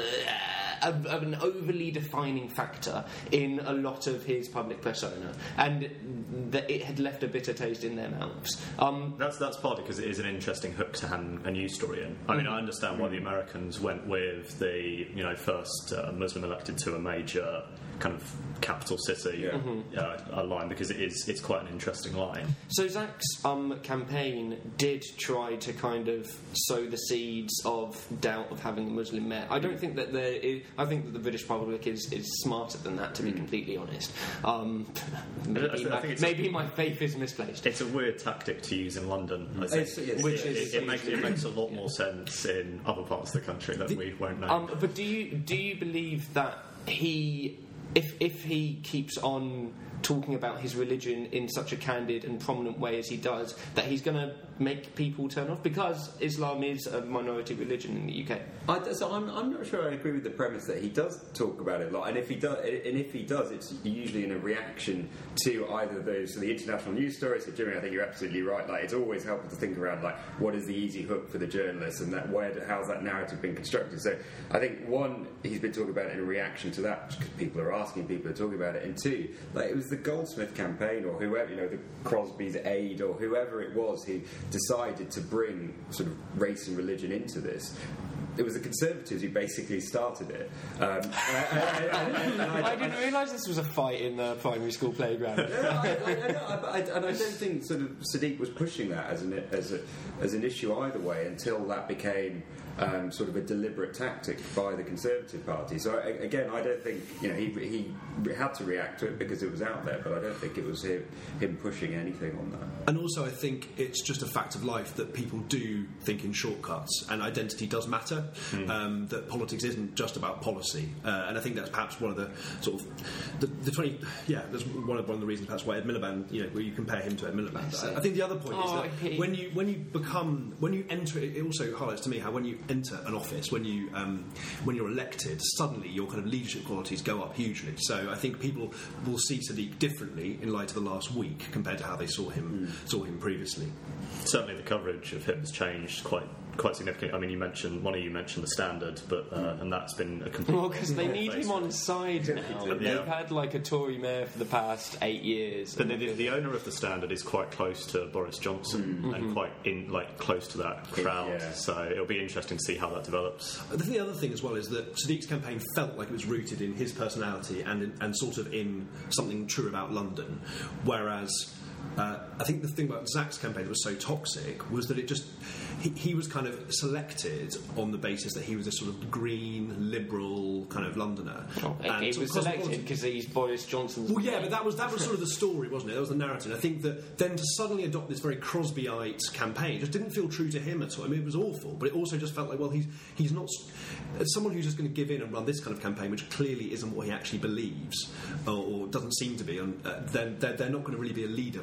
Speaker 2: Of, of an overly defining factor in a lot of his public persona, and that it had left a bitter taste in their mouths. Um,
Speaker 1: that's that's partly because it is an interesting hook to hang a news story in. I mean, I understand why the Americans went with the you know first uh, Muslim elected to a major kind of capital city
Speaker 4: yeah.
Speaker 1: uh, a line, because it is it's quite an interesting line.
Speaker 2: So Zach's um, campaign did try to kind of sow the seeds of doubt of having a Muslim mayor. I don't think that there is, I think that the British public is, is smarter than that, to be completely honest. Um, maybe
Speaker 1: I, I
Speaker 2: my,
Speaker 1: think
Speaker 2: maybe
Speaker 1: a,
Speaker 2: my faith is misplaced.
Speaker 1: It's a weird tactic to use in London, I think.
Speaker 4: It's, it's,
Speaker 2: Which
Speaker 1: it,
Speaker 2: is
Speaker 1: it, it, makes, it makes a lot more sense in other parts of the country that we won't know.
Speaker 2: Um, but do you do you believe that he, if if he keeps on talking about his religion in such a candid and prominent way as he does, that he's going to make people turn off? Because Islam is a minority religion in the U K.
Speaker 4: I, so I'm, I'm not sure I agree with the premise that he does talk about it a lot, and if he does, and if he does, it's usually in a reaction to either those so the international news stories. So Jimmy, I think you're absolutely right. Like, it's always helpful to think around like what is the easy hook for the journalists, and that where how's that narrative been constructed. So I think one, he's been talking about it in reaction to that because people are asking, people are talking about it, and two, like it was the Goldsmith campaign or whoever, you know, the Crosby's aide or whoever it was who decided to bring sort of race and religion into this. It was the Conservatives who basically started it. Um, and I, I, I, and I,
Speaker 2: I didn't realise this was a fight in the primary school playground.
Speaker 4: No, I, I, I, know, I, and I don't think sort of Sadiq was pushing that as an as a as an issue either way until that became um, sort of a deliberate tactic by the Conservative Party. So I, again, I don't think you know he he had to react to it because it was out there, but I don't think it was him, him pushing anything on that.
Speaker 3: And also, I think it's just a fact of life that people do think in shortcuts, and identity does matter. Mm. Um, that politics isn't just about policy, uh, and I think that's perhaps one of the sort of the, the twenty. Yeah, that's one of one of the reasons perhaps why Ed Miliband, you know, where you compare him to Ed Miliband. I, I think the other point
Speaker 2: oh,
Speaker 3: is that when you when you become when you enter, it also highlights to me how when you enter an office, when you um, when you're elected, suddenly your kind of leadership qualities go up hugely. So I think people will see Sadiq differently in light of the last week compared to how they saw him mm. saw him previously. Certainly,
Speaker 1: the coverage of him has changed quite. Quite significantly. I mean, you mentioned one of you mentioned the Standard, but uh, and that's been a complete.
Speaker 2: Well, because they need him on side now.
Speaker 1: Yeah.
Speaker 2: They've had like a Tory mayor for the past eight years.
Speaker 1: But the, the, the owner of the Standard is quite close to Boris Johnson mm-hmm. and quite in like close to that crowd. Yeah. So it'll be interesting to see how that develops.
Speaker 3: I think the other thing as well is that Sadiq's campaign felt like it was rooted in his personality and in, and sort of in something true about London, whereas. Uh, I think the thing about Zach's campaign that was so toxic was that it just he, he was kind of selected on the basis that he was a sort of green, liberal kind of Londoner.
Speaker 2: Oh, and he was selected because he's Boris Johnson's.
Speaker 3: Well, yeah, but that was that was sort of the story, wasn't it? That was the narrative. I think that then to suddenly adopt this very Crosbyite campaign just didn't feel true to him at all. I mean, it was awful, but it also just felt like, well, he's he's not as someone who's just going to give in and run this kind of campaign, which clearly isn't what he actually believes or, or doesn't seem to be. And uh, then they're, they're not going to really be a leader for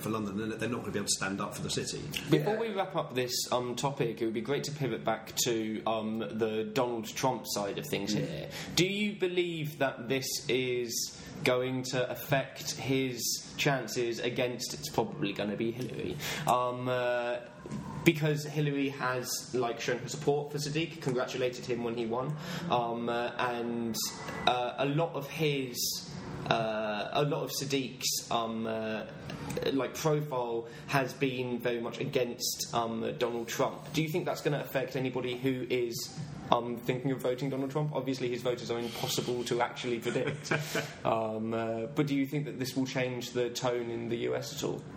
Speaker 3: for London, then they're not going to be able to stand up for the city.
Speaker 2: Before yeah. we wrap up this um, topic, it would be great to pivot back to um, the Donald Trump side of things mm. here. Do you believe that this is going to affect his chances against, it's probably going to be Hillary, um, uh, because Hillary has like shown her support for Sadiq, congratulated him when he won, um, uh, and uh, a lot of his Uh, a lot of Sadiq's um, uh, like profile has been very much against um, Donald Trump. Do you think that's going to affect anybody who is um, thinking of voting Donald Trump? Obviously, his voters are impossible to actually predict. um, uh, but do you think that this will change the tone in the U S at all?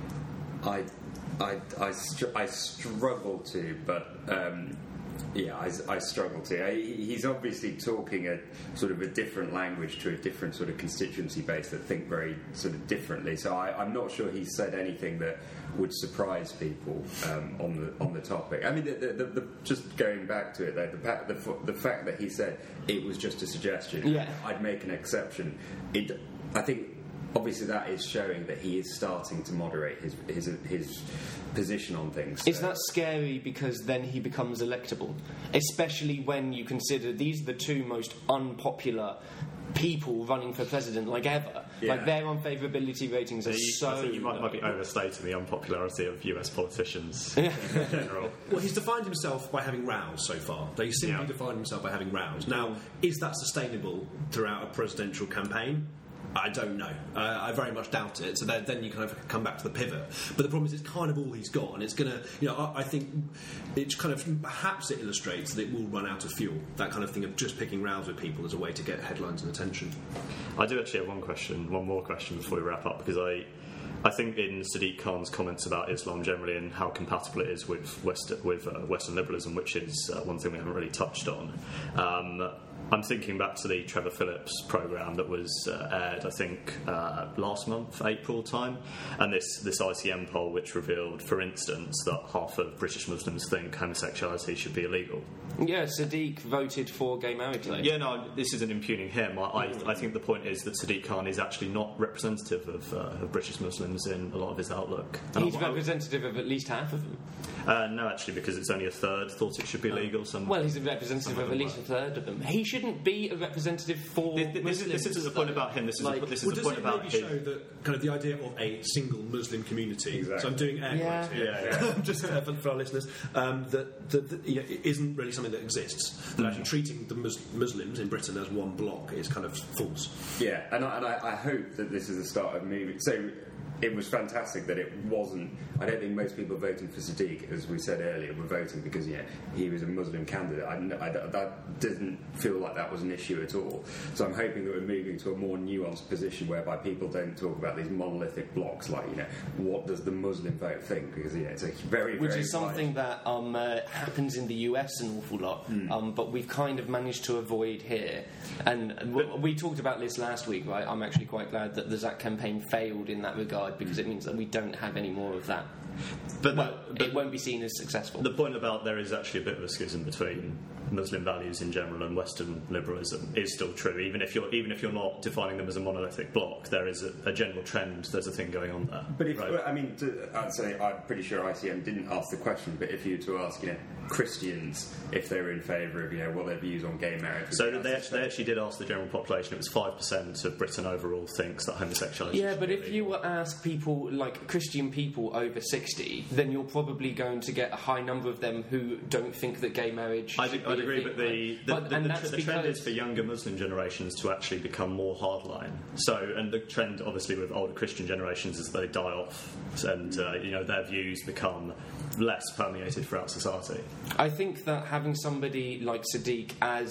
Speaker 4: I, I, I, str- I struggle to, but. Um Yeah, I, I struggle to. I, he's obviously talking a sort of a different language to a different sort of constituency base that think very sort of differently. So I, I'm not sure he's said anything that would surprise people um, on the on the topic. I mean, the, the, the, the, just going back to it, though, the, the, the fact that he said it was just a suggestion,
Speaker 2: yeah.
Speaker 4: I'd make an exception. It, I think. Obviously, that is showing that he is starting to moderate his his, his position on things.
Speaker 2: Is that scary because then he becomes electable? Especially when you consider these are the two most unpopular people running for president, like ever. Yeah. Like their unfavourability ratings are
Speaker 1: you,
Speaker 2: so.
Speaker 1: I think you might, might be overstating the unpopularity of U S politicians in general.
Speaker 3: Well, he's defined himself by having rows so far. They simply yeah. defined himself by having rows. Now, is that sustainable throughout a presidential campaign? I don't know. Uh, I very much doubt it. So then, then you kind of come back to the pivot. But the problem is, it's kind of all he's got, and it's going to, you know, I, I think it kind of perhaps it illustrates that it will run out of fuel. That kind of thing of just picking rows with people as a way to get headlines and attention.
Speaker 1: I do actually have one question, one more question before we wrap up, because I. I think in Sadiq Khan's comments about Islam generally and how compatible it is with West, with uh, Western liberalism, which is uh, one thing we haven't really touched on. Um, I'm thinking back to the Trevor Phillips programme that was uh, aired, I think, uh, last month, April time, and this, this I C M poll which revealed, for instance, that half of British Muslims think homosexuality should be illegal.
Speaker 2: Yeah, Sadiq voted for gay marriage later.
Speaker 1: Yeah, no, this isn't impugning him. I, I, I think the point is that Sadiq Khan is actually not representative of, uh, of British Muslims in a lot of his outlook.
Speaker 2: And He's I, representative of at least half of them.
Speaker 1: Uh, no, actually, because it's only a third thought it should be legal. Some,
Speaker 2: well, he's a representative of, of at least a third of them. He shouldn't be a representative for
Speaker 1: this, this,
Speaker 2: Muslims.
Speaker 1: This isn't a point about him. This is
Speaker 3: like,
Speaker 1: a, this
Speaker 3: well,
Speaker 1: is a point about him.
Speaker 3: Does it maybe show that kind of the idea of a single Muslim community?
Speaker 4: Exactly.
Speaker 3: So I'm doing air
Speaker 2: yeah.
Speaker 3: quotes here,
Speaker 1: yeah, yeah.
Speaker 3: just uh, for, for our listeners, um, that, that, that you know, it isn't really something that exists. That mm. actually treating the mus- Muslims in Britain as one block is kind of false.
Speaker 4: Yeah, and I, and I, I hope that this is the start of moving. So. It was fantastic that it wasn't. I don't think most people voting for Sadiq, as we said earlier, were voting because yeah, he was a Muslim candidate. I, I, that didn't feel like that was an issue at all. So I'm hoping that we're moving to a more nuanced position whereby people don't talk about these monolithic blocks like, you know, what does the Muslim vote think? Because yeah, it's a very,
Speaker 2: which
Speaker 4: very
Speaker 2: is something
Speaker 4: wide.
Speaker 2: that um, uh, happens in the U S an awful lot, mm. um, but we've kind of managed to avoid here. And w- we talked about this last week, right? I'm actually quite glad that the Zach campaign failed in that regard because it means that we don't have any more of that. But, well, the, but it won't be seen as successful.
Speaker 1: The point about there is actually a bit of a schism between Muslim values in general and Western liberalism is still true. Even if you're even if you're not defining them as a monolithic bloc, there is a, a general trend. There's a thing going on there.
Speaker 4: But if
Speaker 1: right?
Speaker 4: I mean, to, I'd say I'm pretty sure I C M didn't ask the question. But if you were to ask, you know, Christians if they were in favour of, you know, what their views on gay marriage.
Speaker 1: So they actually, they actually did ask the general population. It was five percent of Britain overall thinks that homosexuality.
Speaker 2: Yeah, but if illegal. You were ask people like Christian people over sixty, then you're probably going to get a high number of them who don't think that gay marriage.
Speaker 1: I'd, I'd agree, but the the,
Speaker 2: but,
Speaker 1: the, the,
Speaker 2: the,
Speaker 1: the trend is for younger Muslim generations to actually become more hardline. So, and the trend, obviously, with older Christian generations is that they die off, and uh, you know their views become less permeated throughout society.
Speaker 2: I think that having somebody like Sadiq as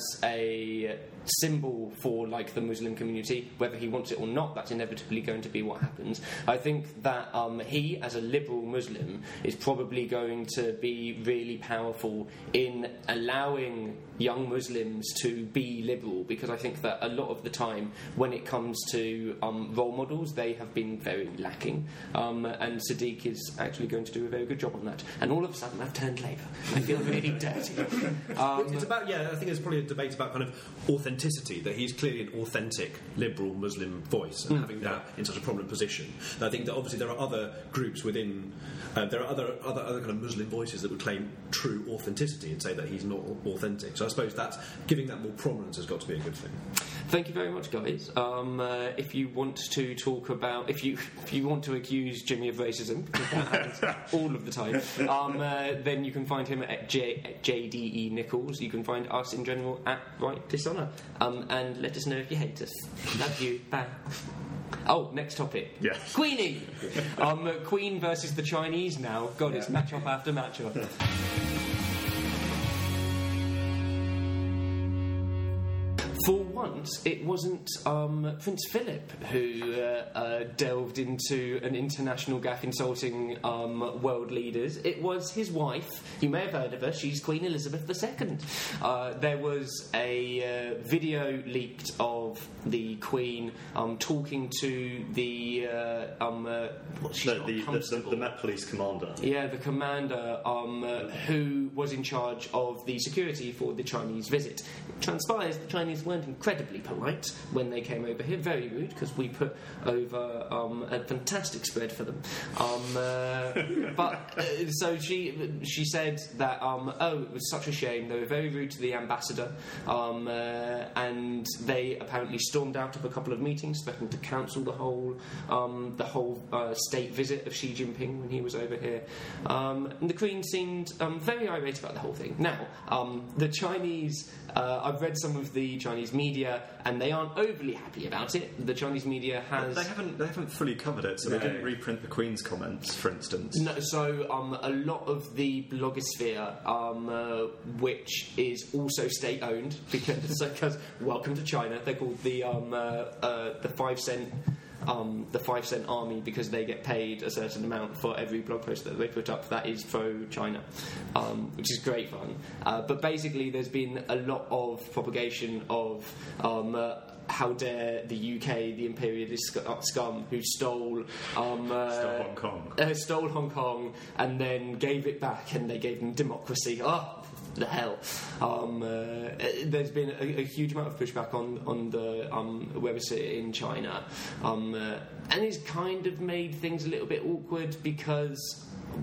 Speaker 2: a symbol for like the Muslim community, whether he wants it or not, that's inevitably going to be what happens. I think that um, he, as a liberal Muslim, is probably going to be really powerful in allowing young Muslims to be liberal, because I think that a lot of the time when it comes to um, role models, they have been very lacking, um, and Sadiq is actually going to do a very good job on that. And all of a sudden I've turned Labour. I feel really dirty. Um,
Speaker 3: it's about, yeah, I think there's probably a debate about kind of authenticity authenticity, that he's clearly an authentic liberal Muslim voice, and mm. having that in such a prominent position. And I think that obviously there are other groups within, uh, there are other, other other kind of Muslim voices that would claim true authenticity and say that he's not authentic. So I suppose that's giving that more prominence has got to be a good thing.
Speaker 2: Thank you very much, guys. Um, uh, if you want to talk about, if you if you want to accuse Jimmy of racism, because that happens all of the time, um, uh, then you can find him at J, at J D E Nichols. You can find us in general at Right Dishonour. Um, and let us know if you hate us. Love you. Bye. Oh, next topic.
Speaker 1: Yes.
Speaker 2: Queenie. um, Queen versus the Chinese now. God, yeah. It's match up after match up. For once, it wasn't um, Prince Philip who uh, uh, delved into an international gaffe insulting um, world leaders. It was his wife. You may have heard of her. She's Queen Elizabeth the Second. Uh, there was a uh, video leaked of the Queen um, talking to the uh, um, uh, what, she's
Speaker 1: the, the, the, the Met Police commander.
Speaker 2: Yeah, the commander um, uh, who was in charge of the security for the Chinese visit. It transpires the Chinese weren't incredibly polite when they came over here. Very rude, because we put over um, a fantastic spread for them. Um, uh, but uh, so she she said that um, oh, it was such a shame. They were very rude to the ambassador, um, uh, and they apparently stormed out of a couple of meetings, threatened to cancel the whole um, the whole uh, state visit of Xi Jinping when he was over here. Um, and the Queen seemed um, very irate about the whole thing. Now, um, the Chinese. Uh, I've read some of the Chinese media, and they aren't overly happy about it. The Chinese media has
Speaker 1: they haven't they haven't fully covered it, so no. They didn't reprint the Queen's comments, for instance.
Speaker 2: No, so um, a lot of the blogosphere, um, uh, which is also state owned, because because welcome to China, they're called the um, uh, uh, the five cent. Um, the five cent army, because they get paid a certain amount for every blog post that they put up that is pro China, um, which is great fun. Uh, but basically, there's been a lot of propagation of um, uh, how dare the U K, the imperialist scum, who stole um, uh,
Speaker 1: stole Hong Kong,
Speaker 2: uh, stole Hong Kong, and then gave it back, and they gave them democracy. Oh, the hell. Um, uh, there's been a, a huge amount of pushback on, on the um, website in China, um, uh, and it's kind of made things a little bit awkward, because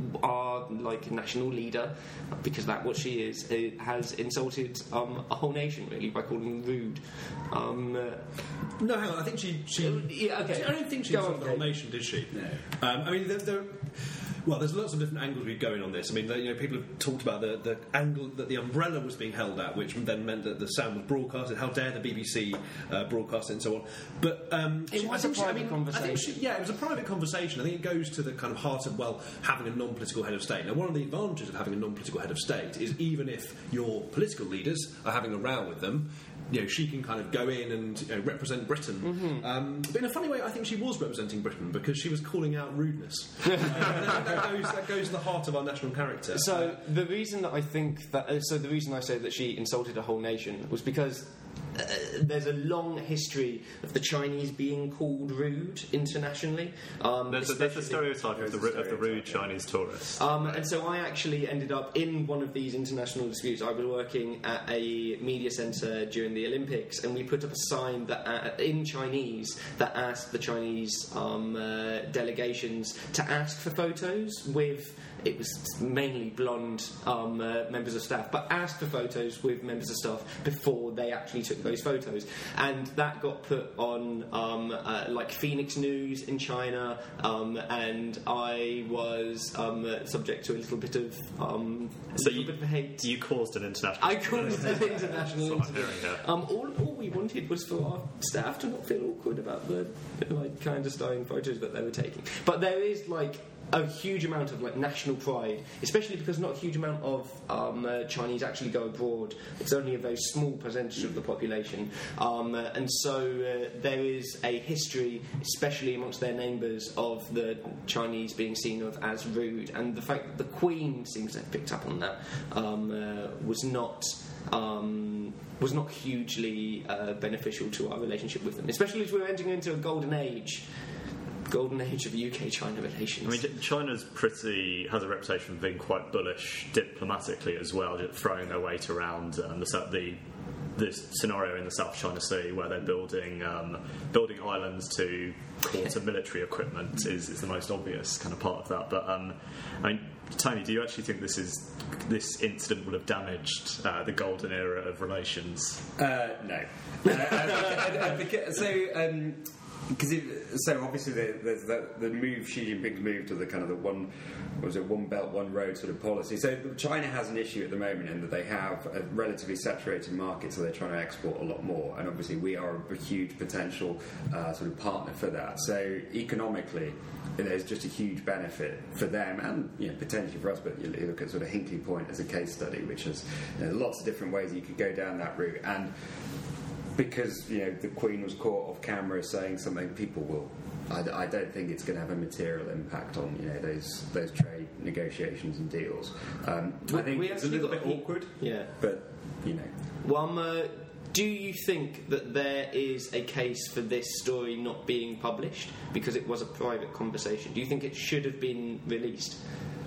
Speaker 2: our like national leader, because that's what she is, it has insulted um, a whole nation really by calling them rude. Um, uh,
Speaker 3: no, hang on. I think she. she
Speaker 2: yeah, okay.
Speaker 3: She, I don't think she
Speaker 2: Go
Speaker 3: insulted
Speaker 2: on,
Speaker 3: the whole nation, did she?
Speaker 4: No.
Speaker 3: Um, I mean, there. there Well, there's lots of different angles we go in on this. I mean, you know, people have talked about the, the angle that the umbrella was being held at, which then meant that the sound was broadcasted. How dare the B B C uh, broadcast it and so on? But um,
Speaker 2: it
Speaker 3: she,
Speaker 2: was
Speaker 3: I
Speaker 2: a
Speaker 3: think
Speaker 2: private
Speaker 3: she, I mean,
Speaker 2: conversation.
Speaker 3: I think she, yeah, it was a private conversation. I think it goes to the kind of heart of, well, having a non-political head of state. Now, one of the advantages of having a non-political head of state is even if your political leaders are having a row with them, you know, she can kind of go in and you know, represent Britain. Mm-hmm. Um, but in a funny way, I think she was representing Britain, because she was calling out rudeness. uh, that, that, goes, that goes to the heart of our national character.
Speaker 2: So the reason that I think that, uh, so the reason I say that she insulted a whole nation was because Uh, there's a long history of the Chinese being called rude internationally. Um,
Speaker 1: there's, a, there's a stereotype of the, of the rude Chinese tourist.
Speaker 2: Um, and so I actually ended up in one of these international disputes. I was working at a media centre during the Olympics, and we put up a sign that uh, in Chinese that asked the Chinese um, uh, delegations to ask for photos with. It was mainly blonde um, uh, members of staff, but asked for photos with members of staff before they actually took those photos, and that got put on um, uh, like Phoenix News in China, um, and I was um, uh, subject to a little bit of um, a
Speaker 1: so
Speaker 2: little
Speaker 1: you,
Speaker 2: bit of hate.
Speaker 1: You caused an international.
Speaker 2: I caused an international incident. Um, all, all we wanted was for our staff to not feel awkward about the like clandestine photos that they were taking. But there is like. A huge amount of like national pride, especially because not a huge amount of um, uh, Chinese actually go abroad. It's only a very small percentage of the population, um, uh, and so uh, there is a history, especially amongst their neighbours, of the Chinese being seen of as rude. And the fact that the Queen seems to have picked up on that um, uh, was not. Um, was not hugely uh, beneficial to our relationship with them, especially as we're entering into a golden age. Golden age of U K-China relations.
Speaker 1: I mean, China's pretty has a reputation for being quite bullish diplomatically as well, just throwing their weight around um, the, the this scenario in the South China Sea where they're building um, building islands to quarter military equipment is, is the most obvious kind of part of that. But um, I mean, Tony, do you actually think this is this incident will have damaged uh, the golden era of relations?
Speaker 4: Uh, no. uh, uh, because, so. Um, Because so obviously the, there's the, the move Xi Jinping's move to the kind of the one what was it one belt one road sort of policy. So China has an issue at the moment in that they have a relatively saturated market, so they're trying to export a lot more. And obviously we are a huge potential uh, sort of partner for that. So economically, there's just a huge benefit for them and you know potentially for us. But you look at sort of Hinkley Point as a case study, which is you know, lots of different ways you could go down that route and. Because you know the Queen was caught off camera saying something, people will. I, I don't think it's going to have a material impact on you know those those trade negotiations and deals. Um,
Speaker 2: we,
Speaker 4: I think
Speaker 2: we
Speaker 4: it's a little
Speaker 2: got,
Speaker 4: bit awkward.
Speaker 2: Yeah,
Speaker 4: but you know.
Speaker 2: Well, um, uh, do you think that there is a case for this story not being published because it was a private conversation? Do you think it should have been released?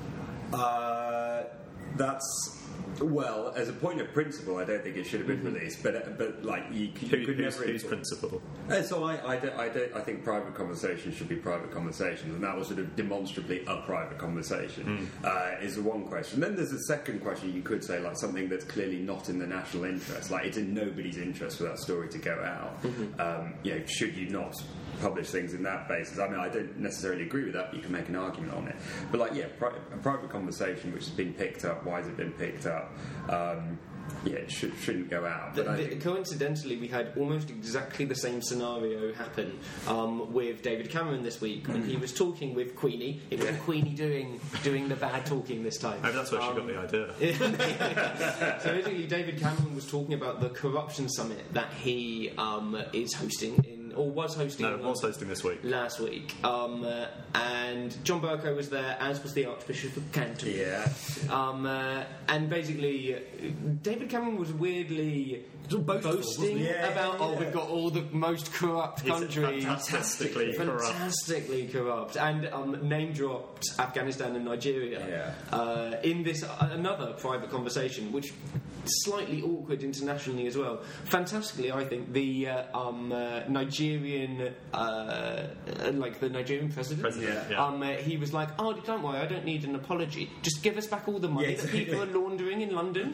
Speaker 4: Uh, that's. Well, as a point of principle, I don't think it should have been
Speaker 2: mm-hmm.
Speaker 4: released. But uh, but like you, you
Speaker 1: Who,
Speaker 4: could
Speaker 1: who's,
Speaker 4: never.
Speaker 1: Who's principle?
Speaker 4: Uh, so I I, don't, I don't I think private conversations should be private conversations, and that was sort of demonstrably a private conversation. Mm. Uh, is the one question. Then there's a second question. You could say like something that's clearly not in the national interest, like it's in nobody's interest for that story to go out. Mm-hmm. Um, you know, should you not publish things in that basis? I mean, I don't necessarily agree with that, but you can make an argument on it. But like, yeah, pri- a private conversation which has been picked up, why has it been picked up? Um, yeah, it should, shouldn't go out. But
Speaker 2: the,
Speaker 4: I
Speaker 2: the,
Speaker 4: think
Speaker 2: coincidentally, we had almost exactly the same scenario happen um, with David Cameron this week when he was talking with Queenie. It wasn't Queenie doing doing the bad talking this time.
Speaker 1: Maybe that's where
Speaker 2: um,
Speaker 1: she got the idea.
Speaker 2: So basically, David Cameron was talking about the corruption summit that he um, is hosting in, or was hosting.
Speaker 1: No, was hosting this week.
Speaker 2: Last week, um, uh, and John Bercow was there, as was the Archbishop of Canterbury.
Speaker 4: Yeah.
Speaker 2: Um, uh, and basically, uh, David Cameron was weirdly boasting
Speaker 3: yeah,
Speaker 2: about,
Speaker 3: yeah,
Speaker 2: oh,
Speaker 3: yeah.
Speaker 2: we've got all the most corrupt
Speaker 1: He's
Speaker 2: countries.
Speaker 1: fantastically corrupt.
Speaker 2: Fantastically corrupt. And um, name dropped Afghanistan and Nigeria
Speaker 4: Yeah.
Speaker 2: uh, in this uh, another private conversation, which slightly awkward internationally as well. Fantastically, I think the uh, um, uh, Nigerian, uh, like the Nigerian president,
Speaker 1: President, yeah.
Speaker 2: um, uh, he was like, "Oh, don't worry, I don't need an apology. Just give us back all the money
Speaker 4: Yeah,
Speaker 2: that people are laundering in London."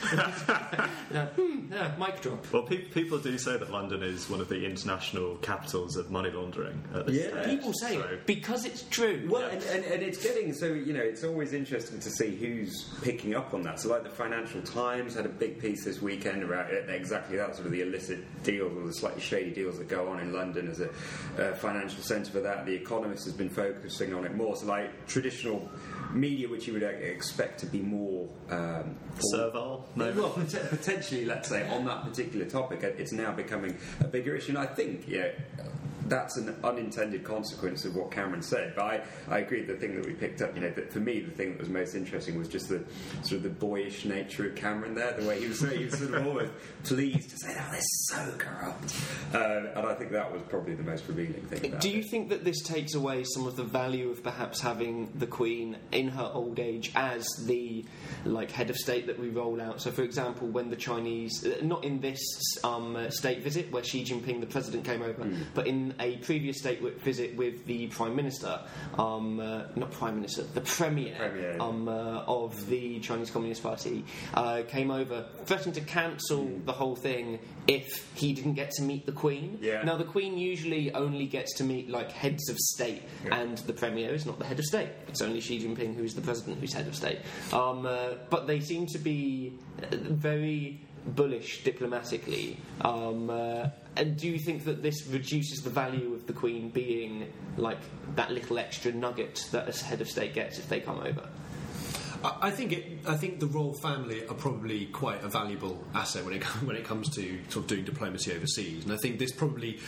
Speaker 2: uh, hmm, yeah, mic drop.
Speaker 1: Well, pe- people do say that London is one of the international capitals of money laundering. At this
Speaker 4: Yeah.
Speaker 1: stage,
Speaker 2: People say
Speaker 1: so.
Speaker 2: it because it's true.
Speaker 4: Well, and, and, and it's getting so you know it's always interesting to see who's picking up on that. So, like the Financial Times had a big piece this weekend about it, exactly that sort of the illicit deals or the slightly shady deals that go on in London as a uh, financial centre for that. The Economist has been focusing on it more. So, like traditional media, which you would expect to be more um,
Speaker 1: Servile, maybe?
Speaker 4: well, pot- potentially, let's say, on that particular topic, it's now becoming a bigger issue. And I think, yeah, that's an unintended consequence of what Cameron said. But I, I agree. The thing that we picked up, you know, that for me, the thing that was most interesting was just the sort of the boyish nature of Cameron there. The way he was, he was sort of almost pleased to say, "Oh, they're so corrupt," uh, and I think that was probably the most revealing thing. About
Speaker 2: Do you
Speaker 4: it.
Speaker 2: think that this takes away some of the value of perhaps having the Queen in her old age as the like head of state that we roll out? So, for example, when the Chinese, uh, not in this um, uh, state visit where Xi Jinping, the president, came over, mm. but in a previous state w- visit with the Prime Minister, um, uh, not Prime Minister, the Premier,
Speaker 4: Premier.
Speaker 2: Um, uh, of the Chinese Communist Party, uh, came over, threatened to cancel mm. the whole thing if he didn't get to meet the Queen.
Speaker 4: Yeah.
Speaker 2: Now, the Queen usually only gets to meet like heads of state,
Speaker 4: yeah.
Speaker 2: and the Premier is not the head of state. It's only Xi Jinping who's the president who's head of state. Um, uh, but they seem to be very bullish diplomatically. Um, uh, and do you think that this reduces the value of the Queen being like that little extra nugget that a head of state gets if they come over?
Speaker 3: I think it. I think the royal family are probably quite a valuable asset when it when it comes to sort of doing diplomacy overseas, and I think this probably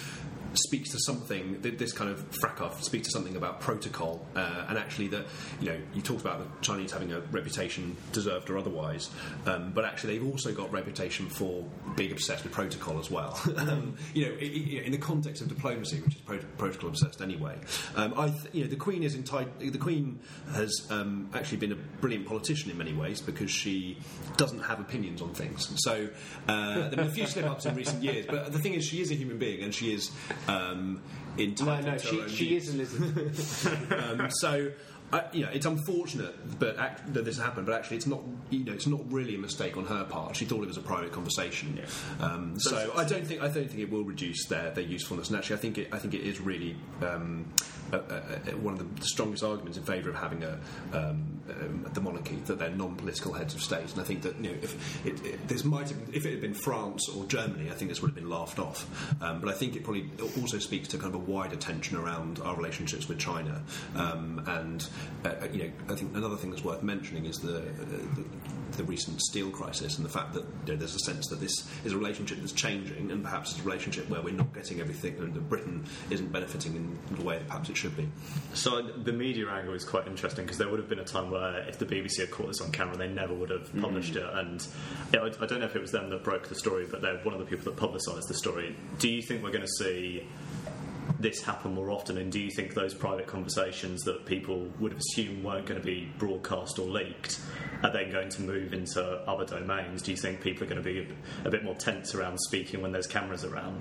Speaker 3: speaks to something. This kind of fracas speaks to something about protocol, uh, and actually that you know you talked about the Chinese having a reputation, deserved or otherwise, um, but actually they've also got a reputation for being obsessed with protocol as well. um, you know, it, it, in the context of diplomacy, which is pro- protocol obsessed anyway. Um, I, th- you know, the Queen is entitled. The Queen has um, actually been a brilliant politician in many ways because she doesn't have opinions on things. So uh, there have been a few slip-ups in recent years, but the thing is, she is a human being and she is um, entitled.
Speaker 2: No, no,
Speaker 3: to
Speaker 2: she,
Speaker 3: her own
Speaker 2: she
Speaker 3: views.
Speaker 2: is a lizard.
Speaker 3: um, so. Uh, you know, it's unfortunate, but act- that this happened. But actually, it's not. You know, it's not really a mistake on her part. She thought it was a private conversation. Yeah. Um, so, so I don't think. I don't think it will reduce their, their usefulness. And actually, I think it. I think it is really um, a, a, a, one of the strongest arguments in favour of having a um, um, the monarchy, that they're non-political heads of state. And I think that you know, if it, it, this might have, if it had been France or Germany, I think this would have been laughed off. Um, but I think it probably also speaks to kind of a wider tension around our relationships with China um, and. Uh, you know, I think another thing that's worth mentioning is the, uh, the, the recent steel crisis and the fact that you know, there's a sense that this is a relationship that's changing, and perhaps it's a relationship where we're not getting everything, and that Britain isn't benefiting in the way that perhaps it should be.
Speaker 1: So the media angle is quite interesting because there would have been a time where if the B B C had caught this on camera, they never would have published mm. it. And you know, I, I don't know if it was them that broke the story, but they're one of the people that publicised the story. Do you think we're going to see this happen more often, and do you think those private conversations that people would have assumed weren't going to be broadcast or leaked are then going to move into other domains? Do you think people are going to be a bit more tense around speaking when there's cameras around?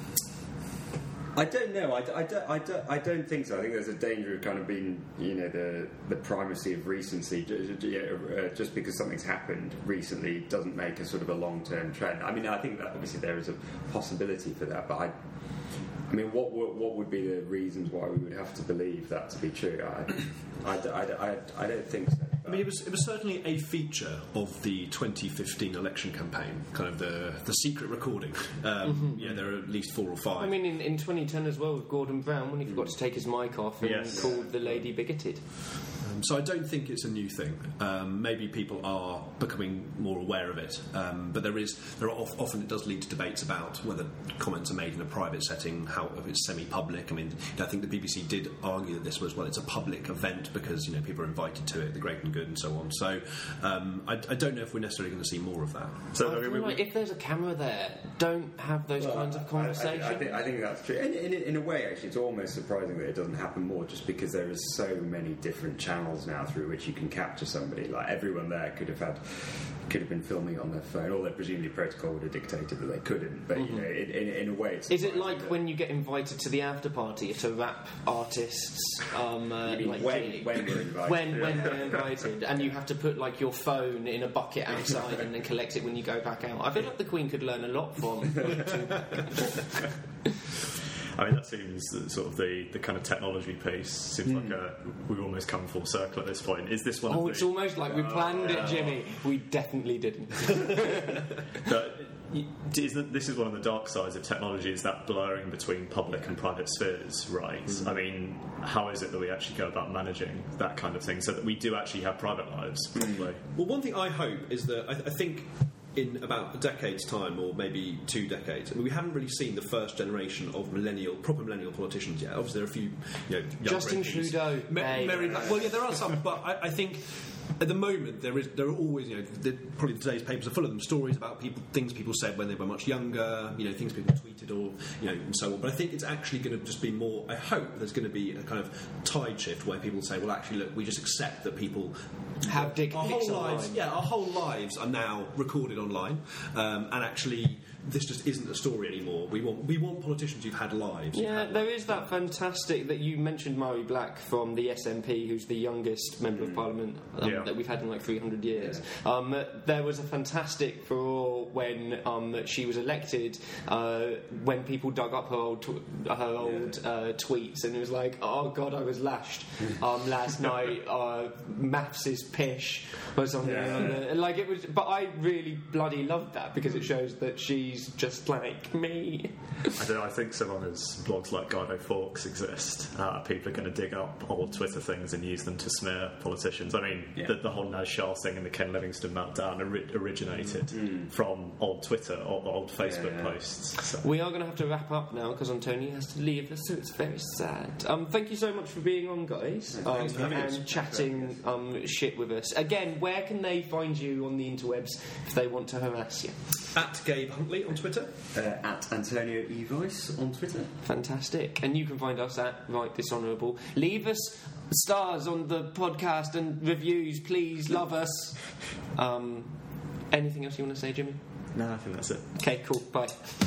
Speaker 4: I don't know. I, I, don't, I, don't, I don't think so. I think there's a danger of kind of being, you know, the, the primacy of recency. Just because something's happened recently doesn't make a sort of a long-term trend. I mean, I think that obviously there is a possibility for that, but I... I mean, what, what what would be the reasons why we would have to believe that to be true? I, I, I, I, I don't think so.
Speaker 3: I mean, it was it was certainly a feature of the twenty fifteen election campaign, kind of the the secret recording. Um, mm-hmm. Yeah, there are at least four or five.
Speaker 2: I mean, in, in twenty ten as well with Gordon Brown, when he forgot to take his mic off and yes. called the lady bigoted.
Speaker 3: Um, so I don't think it's a new thing. Um, maybe people are becoming more aware of it, um, but there is there are off, often it does lead to debates about whether comments are made in a private setting, how if it's semi-public. I mean, I think the B B C did argue that this was well, it's a public event because you know people are invited to it, the great and good, and so on. So um, I, I don't know if we're necessarily going to see more of that.
Speaker 2: So I feel like if there's a camera there, don't have those well, kinds of conversations.
Speaker 4: I, I, I, think, I think that's true. In, in, in a way, actually, it's almost surprising that it doesn't happen more, just because there is so many different channels now through which you can capture somebody. Like everyone there could have had, could have been filming on their phone, although presumably protocol would have dictated that they couldn't. But mm-hmm. you know, in, in, in a way, it's
Speaker 2: is it like that when you get invited to the after party to rap artists? Um, uh,
Speaker 4: you mean
Speaker 2: like
Speaker 4: when, when we're invited?
Speaker 2: When when they're invited, and you have to put like your phone in a bucket outside and then collect it when you go back out. I feel like the Queen could learn a lot from.
Speaker 1: I mean, that seems sort of the, the kind of technology piece seems mm. like a, we've almost come full circle at this point. Is this one?
Speaker 2: Oh,
Speaker 1: of the,
Speaker 2: it's almost like we planned
Speaker 1: uh,
Speaker 2: it, Jimmy. We definitely didn't.
Speaker 1: But isn't, this is one of the dark sides of technology, is that blurring between public and private spheres, right? Mm. I mean, how is it that we actually go about managing that kind of thing so that we do actually have private lives properly?
Speaker 3: Well, one thing I hope is that I, I think in about a decade's time, or maybe two decades, I mean, we haven't really seen the first generation of millennial, proper millennial politicians yet. Obviously, there are a few, you know, young
Speaker 2: Justin
Speaker 3: British,
Speaker 2: Trudeau,
Speaker 3: Ma-
Speaker 2: hey.
Speaker 3: Mary Black. Well, yeah, there are some, but I, I think. At the moment, there is there are always, you know, the, probably today's papers are full of them, stories about people, things people said when they were much younger, you know, things people tweeted or, you know, and so on. But I think it's actually going to just be more, I hope there's going to be a kind of tide shift where people say, well, actually, look, we just accept that people
Speaker 2: have dick
Speaker 3: our
Speaker 2: pics
Speaker 3: whole
Speaker 2: online.
Speaker 3: lives, yeah, our whole lives are now recorded online, um, and actually this just isn't a story anymore. We want we want politicians who've had lives.
Speaker 2: Yeah,
Speaker 3: had
Speaker 2: there
Speaker 3: lives.
Speaker 2: is that fantastic that you mentioned, Murray Black from the S N P, who's the youngest member mm. of Parliament um, yeah. that we've had in like three hundred years. Yeah. Um, there was a fantastic furore when um, she was elected, uh, when people dug up her old tw- her old yeah. uh, tweets, and it was like, oh god, I was lashed um, last night. Uh, maths is pish or something. Yeah. Like, like it was, but I really bloody loved that because it shows that she's guys just like me.
Speaker 1: I don't know, I think so long as blogs like Guido Fawkes exist, uh, people are going to dig up old Twitter things and use them to smear politicians. I mean,
Speaker 4: Yeah.
Speaker 1: the, the whole Naz Shah thing and the Ken Livingstone meltdown ori- originated mm. from old Twitter or old Facebook
Speaker 4: Yeah, yeah.
Speaker 1: posts. So.
Speaker 2: We are going to have to wrap up now because Antonio has to leave us, so it's very sad. Um, thank you so much for being on, guys, um,
Speaker 3: Thanks for having us.
Speaker 2: and chatting um, shit with us. Again, where can they find you on the interwebs if they want to harass you?
Speaker 3: At Gabe Huntley on Twitter.
Speaker 4: Uh, at Antonio Evoice on Twitter.
Speaker 2: Fantastic. And you can find us at Right Dishonourable. Leave us stars on the podcast and reviews, please. Love us. Um, anything else you want to say, Jimmy?
Speaker 1: No, I think that's it.
Speaker 2: Okay, cool. Bye.